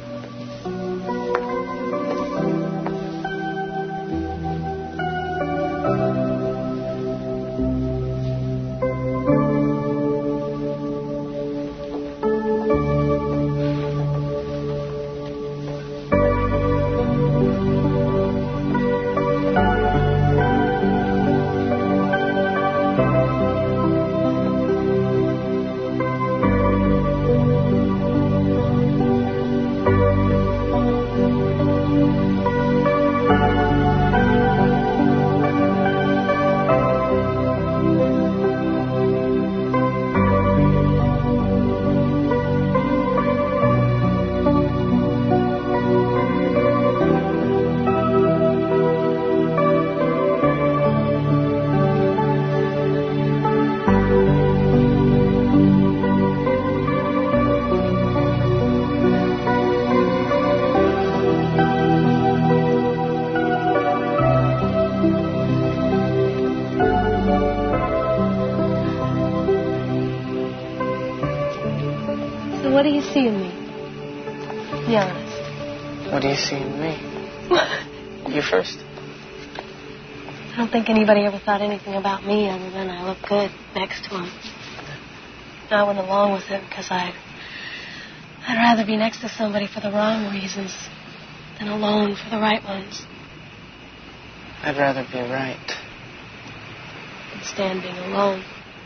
What do you see in me? Be honest. What do you see in me? You first. I don't think anybody ever thought anything about me other than I look good next to him. I went along with it because I, I'd rather be next to somebody for the wrong reasons than alone for the right ones. I'd rather be right. And stand being alone.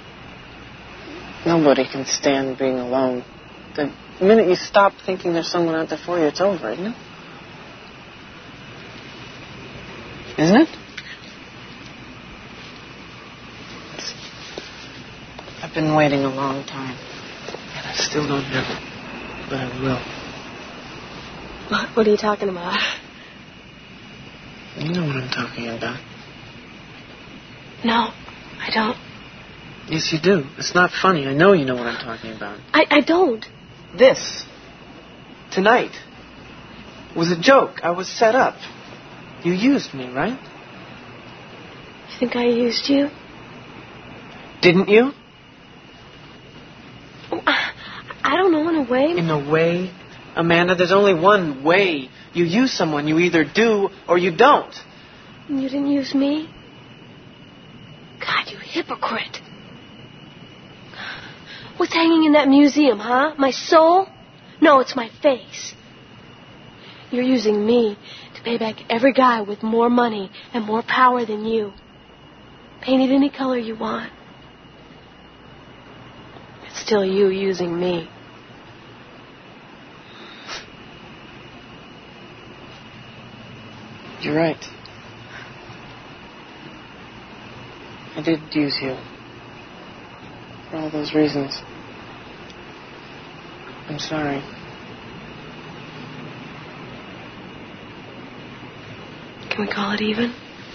Nobody can stand being alone. The minute you stop thinking there's someone out there for you, it's over, isn't it? Isn't it? It's, I've been waiting a long time, and I still don't have it, but I will. What, what are you talking about? You know what I'm talking about. No, I don't. Yes, you do. It's not funny. I know you know what I'm talking about. I, I don't. This, tonight, was a joke. I was set up. You used me, right? You think I used you? Didn't you? I, I don't know, in a way. In a way? Amanda, there's only one way. You use someone. You either do or you don't. You didn't use me? God, you hypocrite. What's hanging in that museum, huh? My soul? No, it's my face. You're using me to pay back every guy with more money and more power than you. Paint it any color you want. It's still you using me. You're right. I did use you. For all those reasons. I'm sorry. Can we call it even?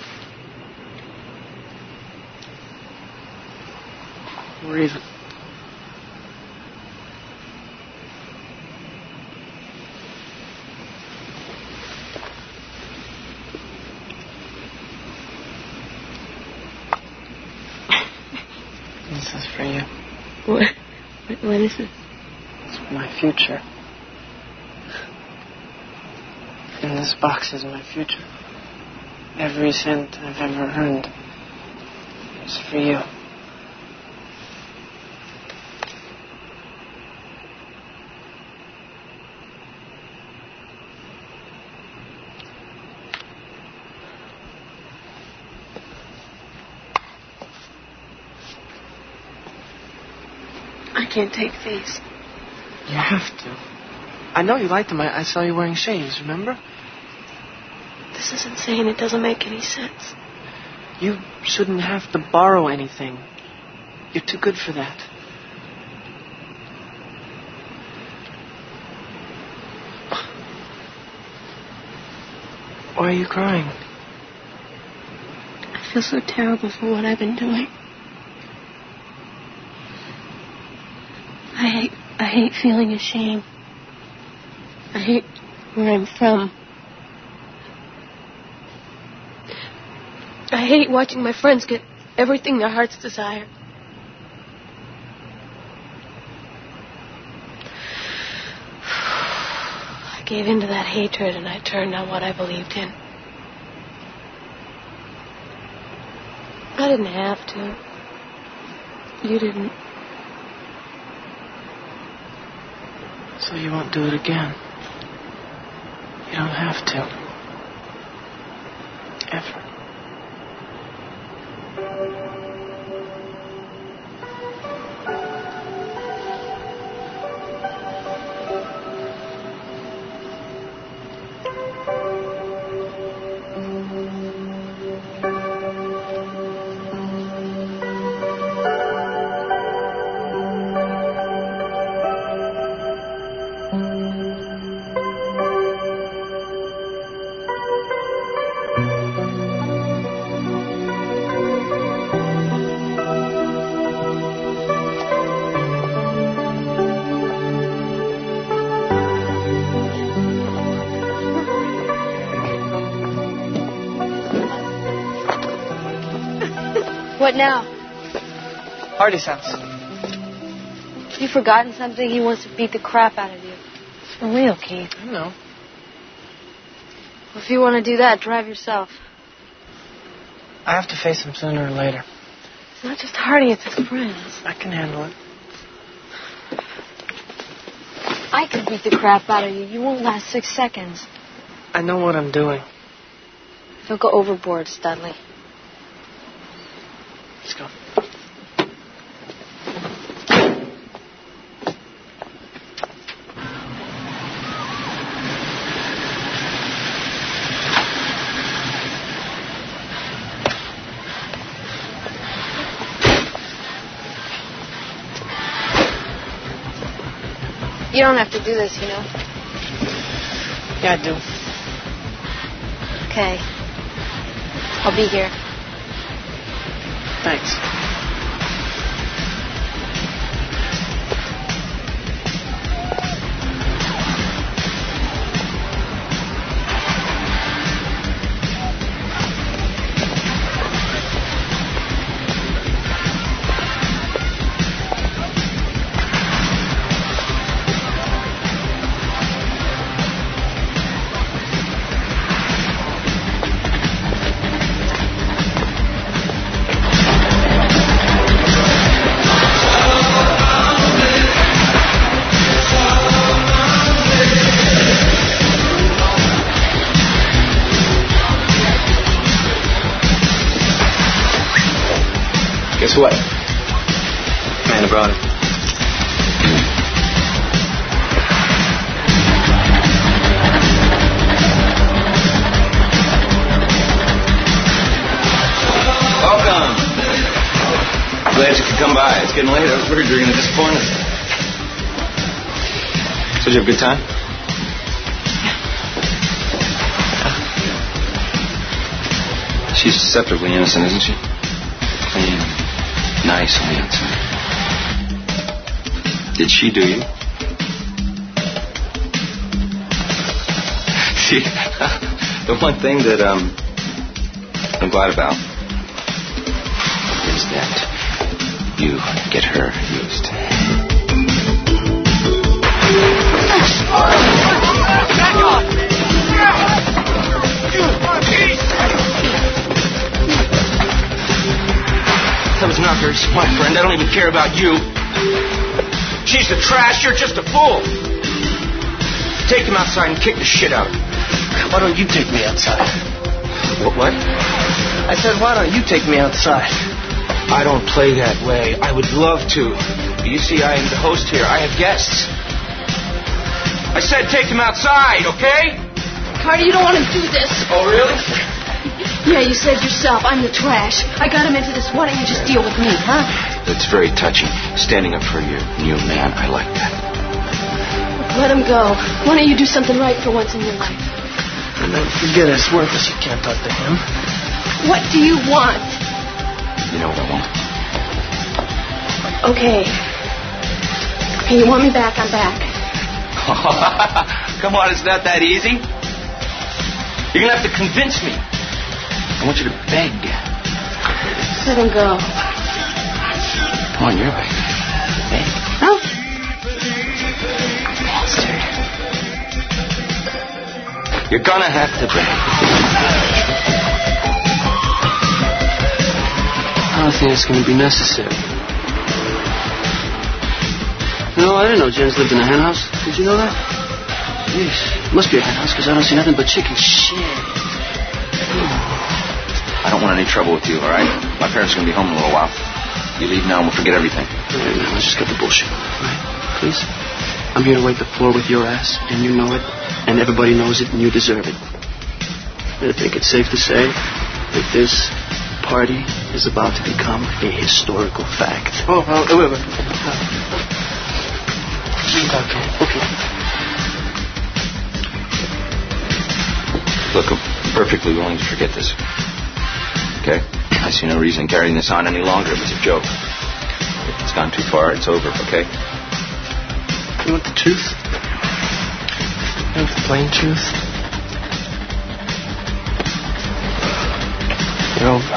We're even. This is for you. What? What, what is it? It's my future. And this box is my future. Every cent I've ever earned is for you. I can't take these. You have to. I know you liked them. I, I saw you wearing shades, remember? This is insane. It doesn't make any sense. You shouldn't have to borrow anything. You're too good for that. Why are you crying? I feel so terrible for what I've been doing. I hate, I hate feeling ashamed. I hate where I'm from. I hate watching my friends get everything their hearts desire. I gave in to that hatred and I turned on what I believed in. I didn't have to. You didn't. So you won't do it again. You don't have to. Ever. What now? Artie's house. You've forgotten something? He wants to beat the crap out of you. It's for real, Keith. I know. Well, if you want to do that, drive yourself. I have to face him sooner or later. It's not just Hardy, it's his friends. I can handle it. I could beat the crap out of you. You won't last six seconds. I know what I'm doing. Don't go overboard, Studley. Let's go. You don't have to do this, you know. Yeah, I do. Okay. I'll be here. Thanks. Guess what? Man, I brought it. It's getting late. I was worried you were going to disappoint us. So did you have a good time? She's deceptively innocent, isn't she? Clean, nice on the outside. Did she do you? See, the one thing that um, I'm glad about is that you get her used. Back off! That was not very smart, friend. I don't even care about you. She's the trash. You're just a fool. Take him outside and kick the shit out of him. Why don't you take me outside? What? What? I said, why don't you take me outside? I don't play that way. I would love to. But you see, I am the host here. I have guests. I said take him outside, okay? Carter, you don't want to do this. Oh, really? Yeah, you said yourself, I'm the trash. I got him into this. Why don't you just deal with me, huh? That's very touching. Standing up for your new man, I like that. Let him go. Why don't you do something right for once in your life? And then forget it. It's worthless. You can't talk to him. What do you want? You know what I want. Okay. Okay, you want me back? I'm back. Come on, it's not that easy. You're going to have to convince me. I want you to beg. Let him go. Come on, you're right. Beg. Oh. Bastard. You're going to have to beg. I don't think it's going to be necessary. No, I didn't know Jens lived in a hen house. Did you know that? Yes. Must be a hen house because I don't see nothing but chicken shit. I don't want any trouble with you, all right? My parents are going to be home in a little while. You leave now and we'll forget everything. All right, now, let's just cut the bullshit, all right? Please? I'm here to wipe the floor with your ass, and you know it, and everybody knows it, and you deserve it. I think it's safe to say that this party is about to become a historical fact. Oh, oh wait, wait. Okay, okay. Look, I'm perfectly willing to forget this. Okay? I see no reason in carrying this on any longer. It was a joke. It's gone too far. It's over, okay? You want the truth? You want the plain truth? You're over.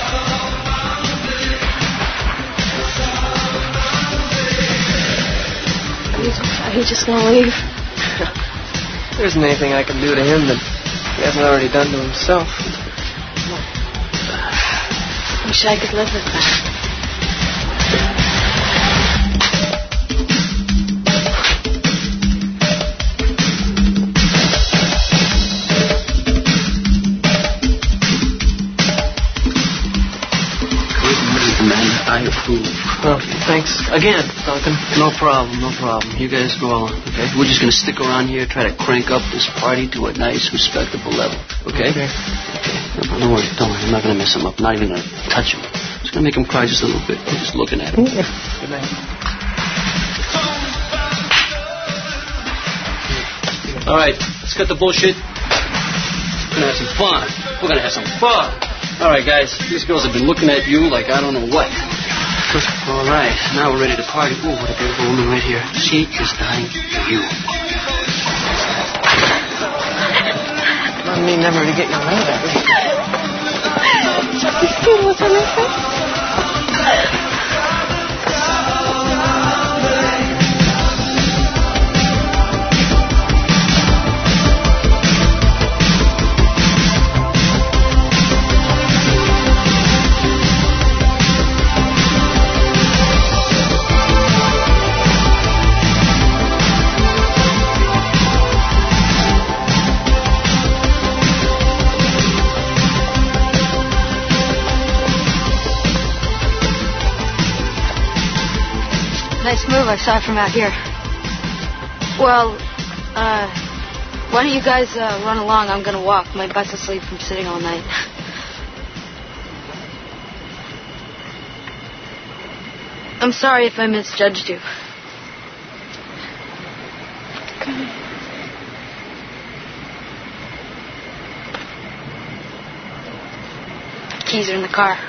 He just gonna leave. There isn't anything I can do to him that he hasn't already done to himself. Wish I could live with that. I approve. Well, thanks again, Duncan. No problem, no problem. You guys go on, okay? We're just going to stick around here, try to crank up this party to a nice, respectable level, okay? Okay. Okay. No, don't worry, don't worry. I'm not going to mess him up. I'm not even going to touch him. Just going to make him cry just a little bit. I'm just looking at him. Yeah. Good night. All right, let's cut the bullshit. We're going to have some fun. We're going to have some fun. All right, guys, these girls have been looking at you like I don't know what. All right, now we're ready to party. Ooh, what a beautiful woman right here. She is dying for you. Not me never to get you mad at me. You see what's on my face? Nice move. I saw it from out here. Well, uh, why don't you guys uh, run along? I'm gonna walk. My butt's asleep from sitting all night. I'm sorry if I misjudged you. Okay. Keys are in the car.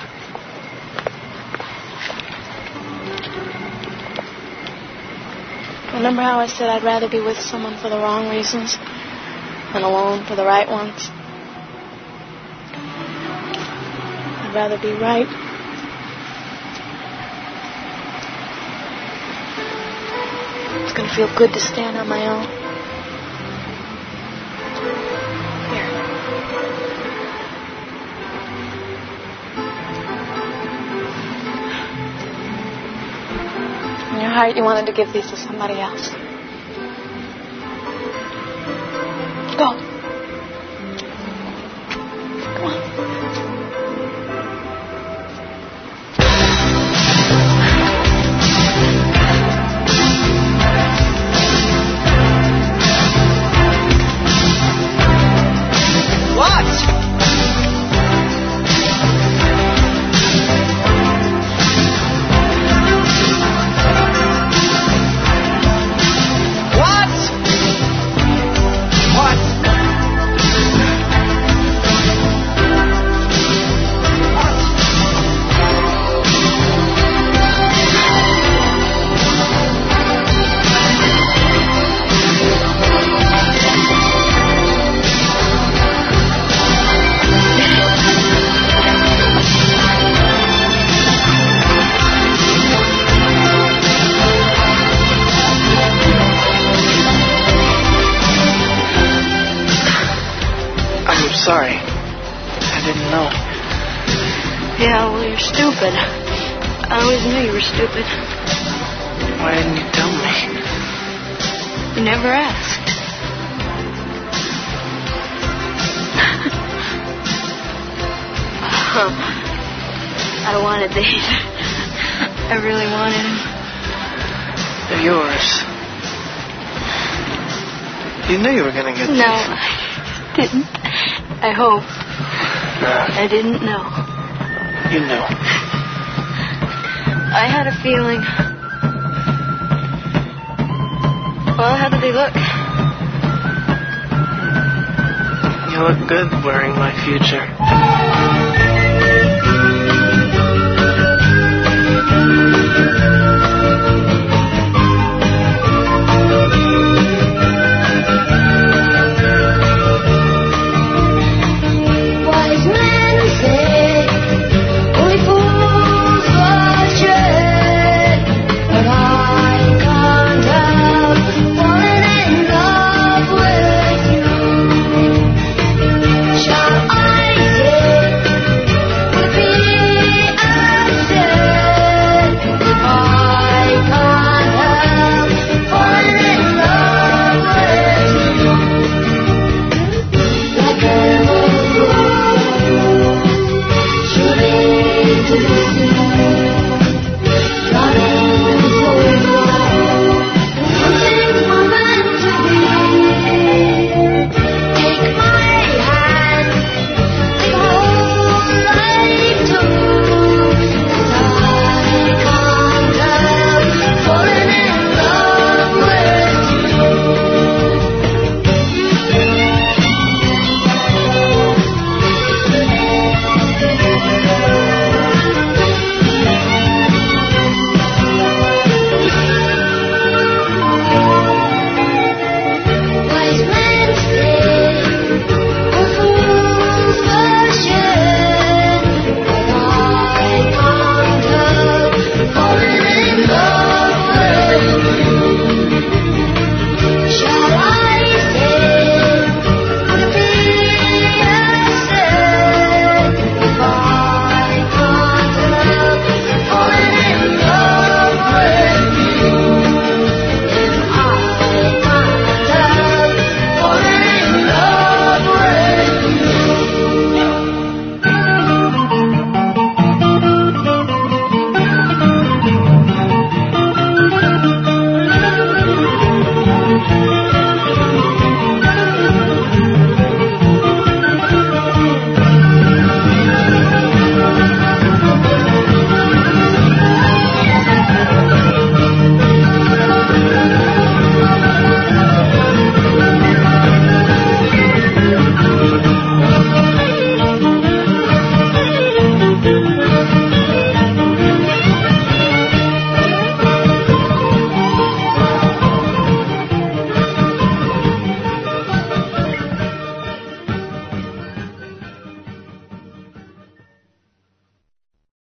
Remember how I said I'd rather be with someone for the wrong reasons than alone for the right ones? I'd rather be right. It's going to feel good to stand on my own. In your heart, you wanted to give these to somebody else. Go. Come on. Sorry. I didn't know. Yeah, well, you're stupid. I always knew you were stupid. Why didn't you tell me? You never asked. Oh, I wanted Dave. I really wanted him. They're yours. You knew you were going to get No, these. I didn't. I hope. No. I didn't know. You knew. I had a feeling. Well, how did they look? You look good wearing my future. Thank you.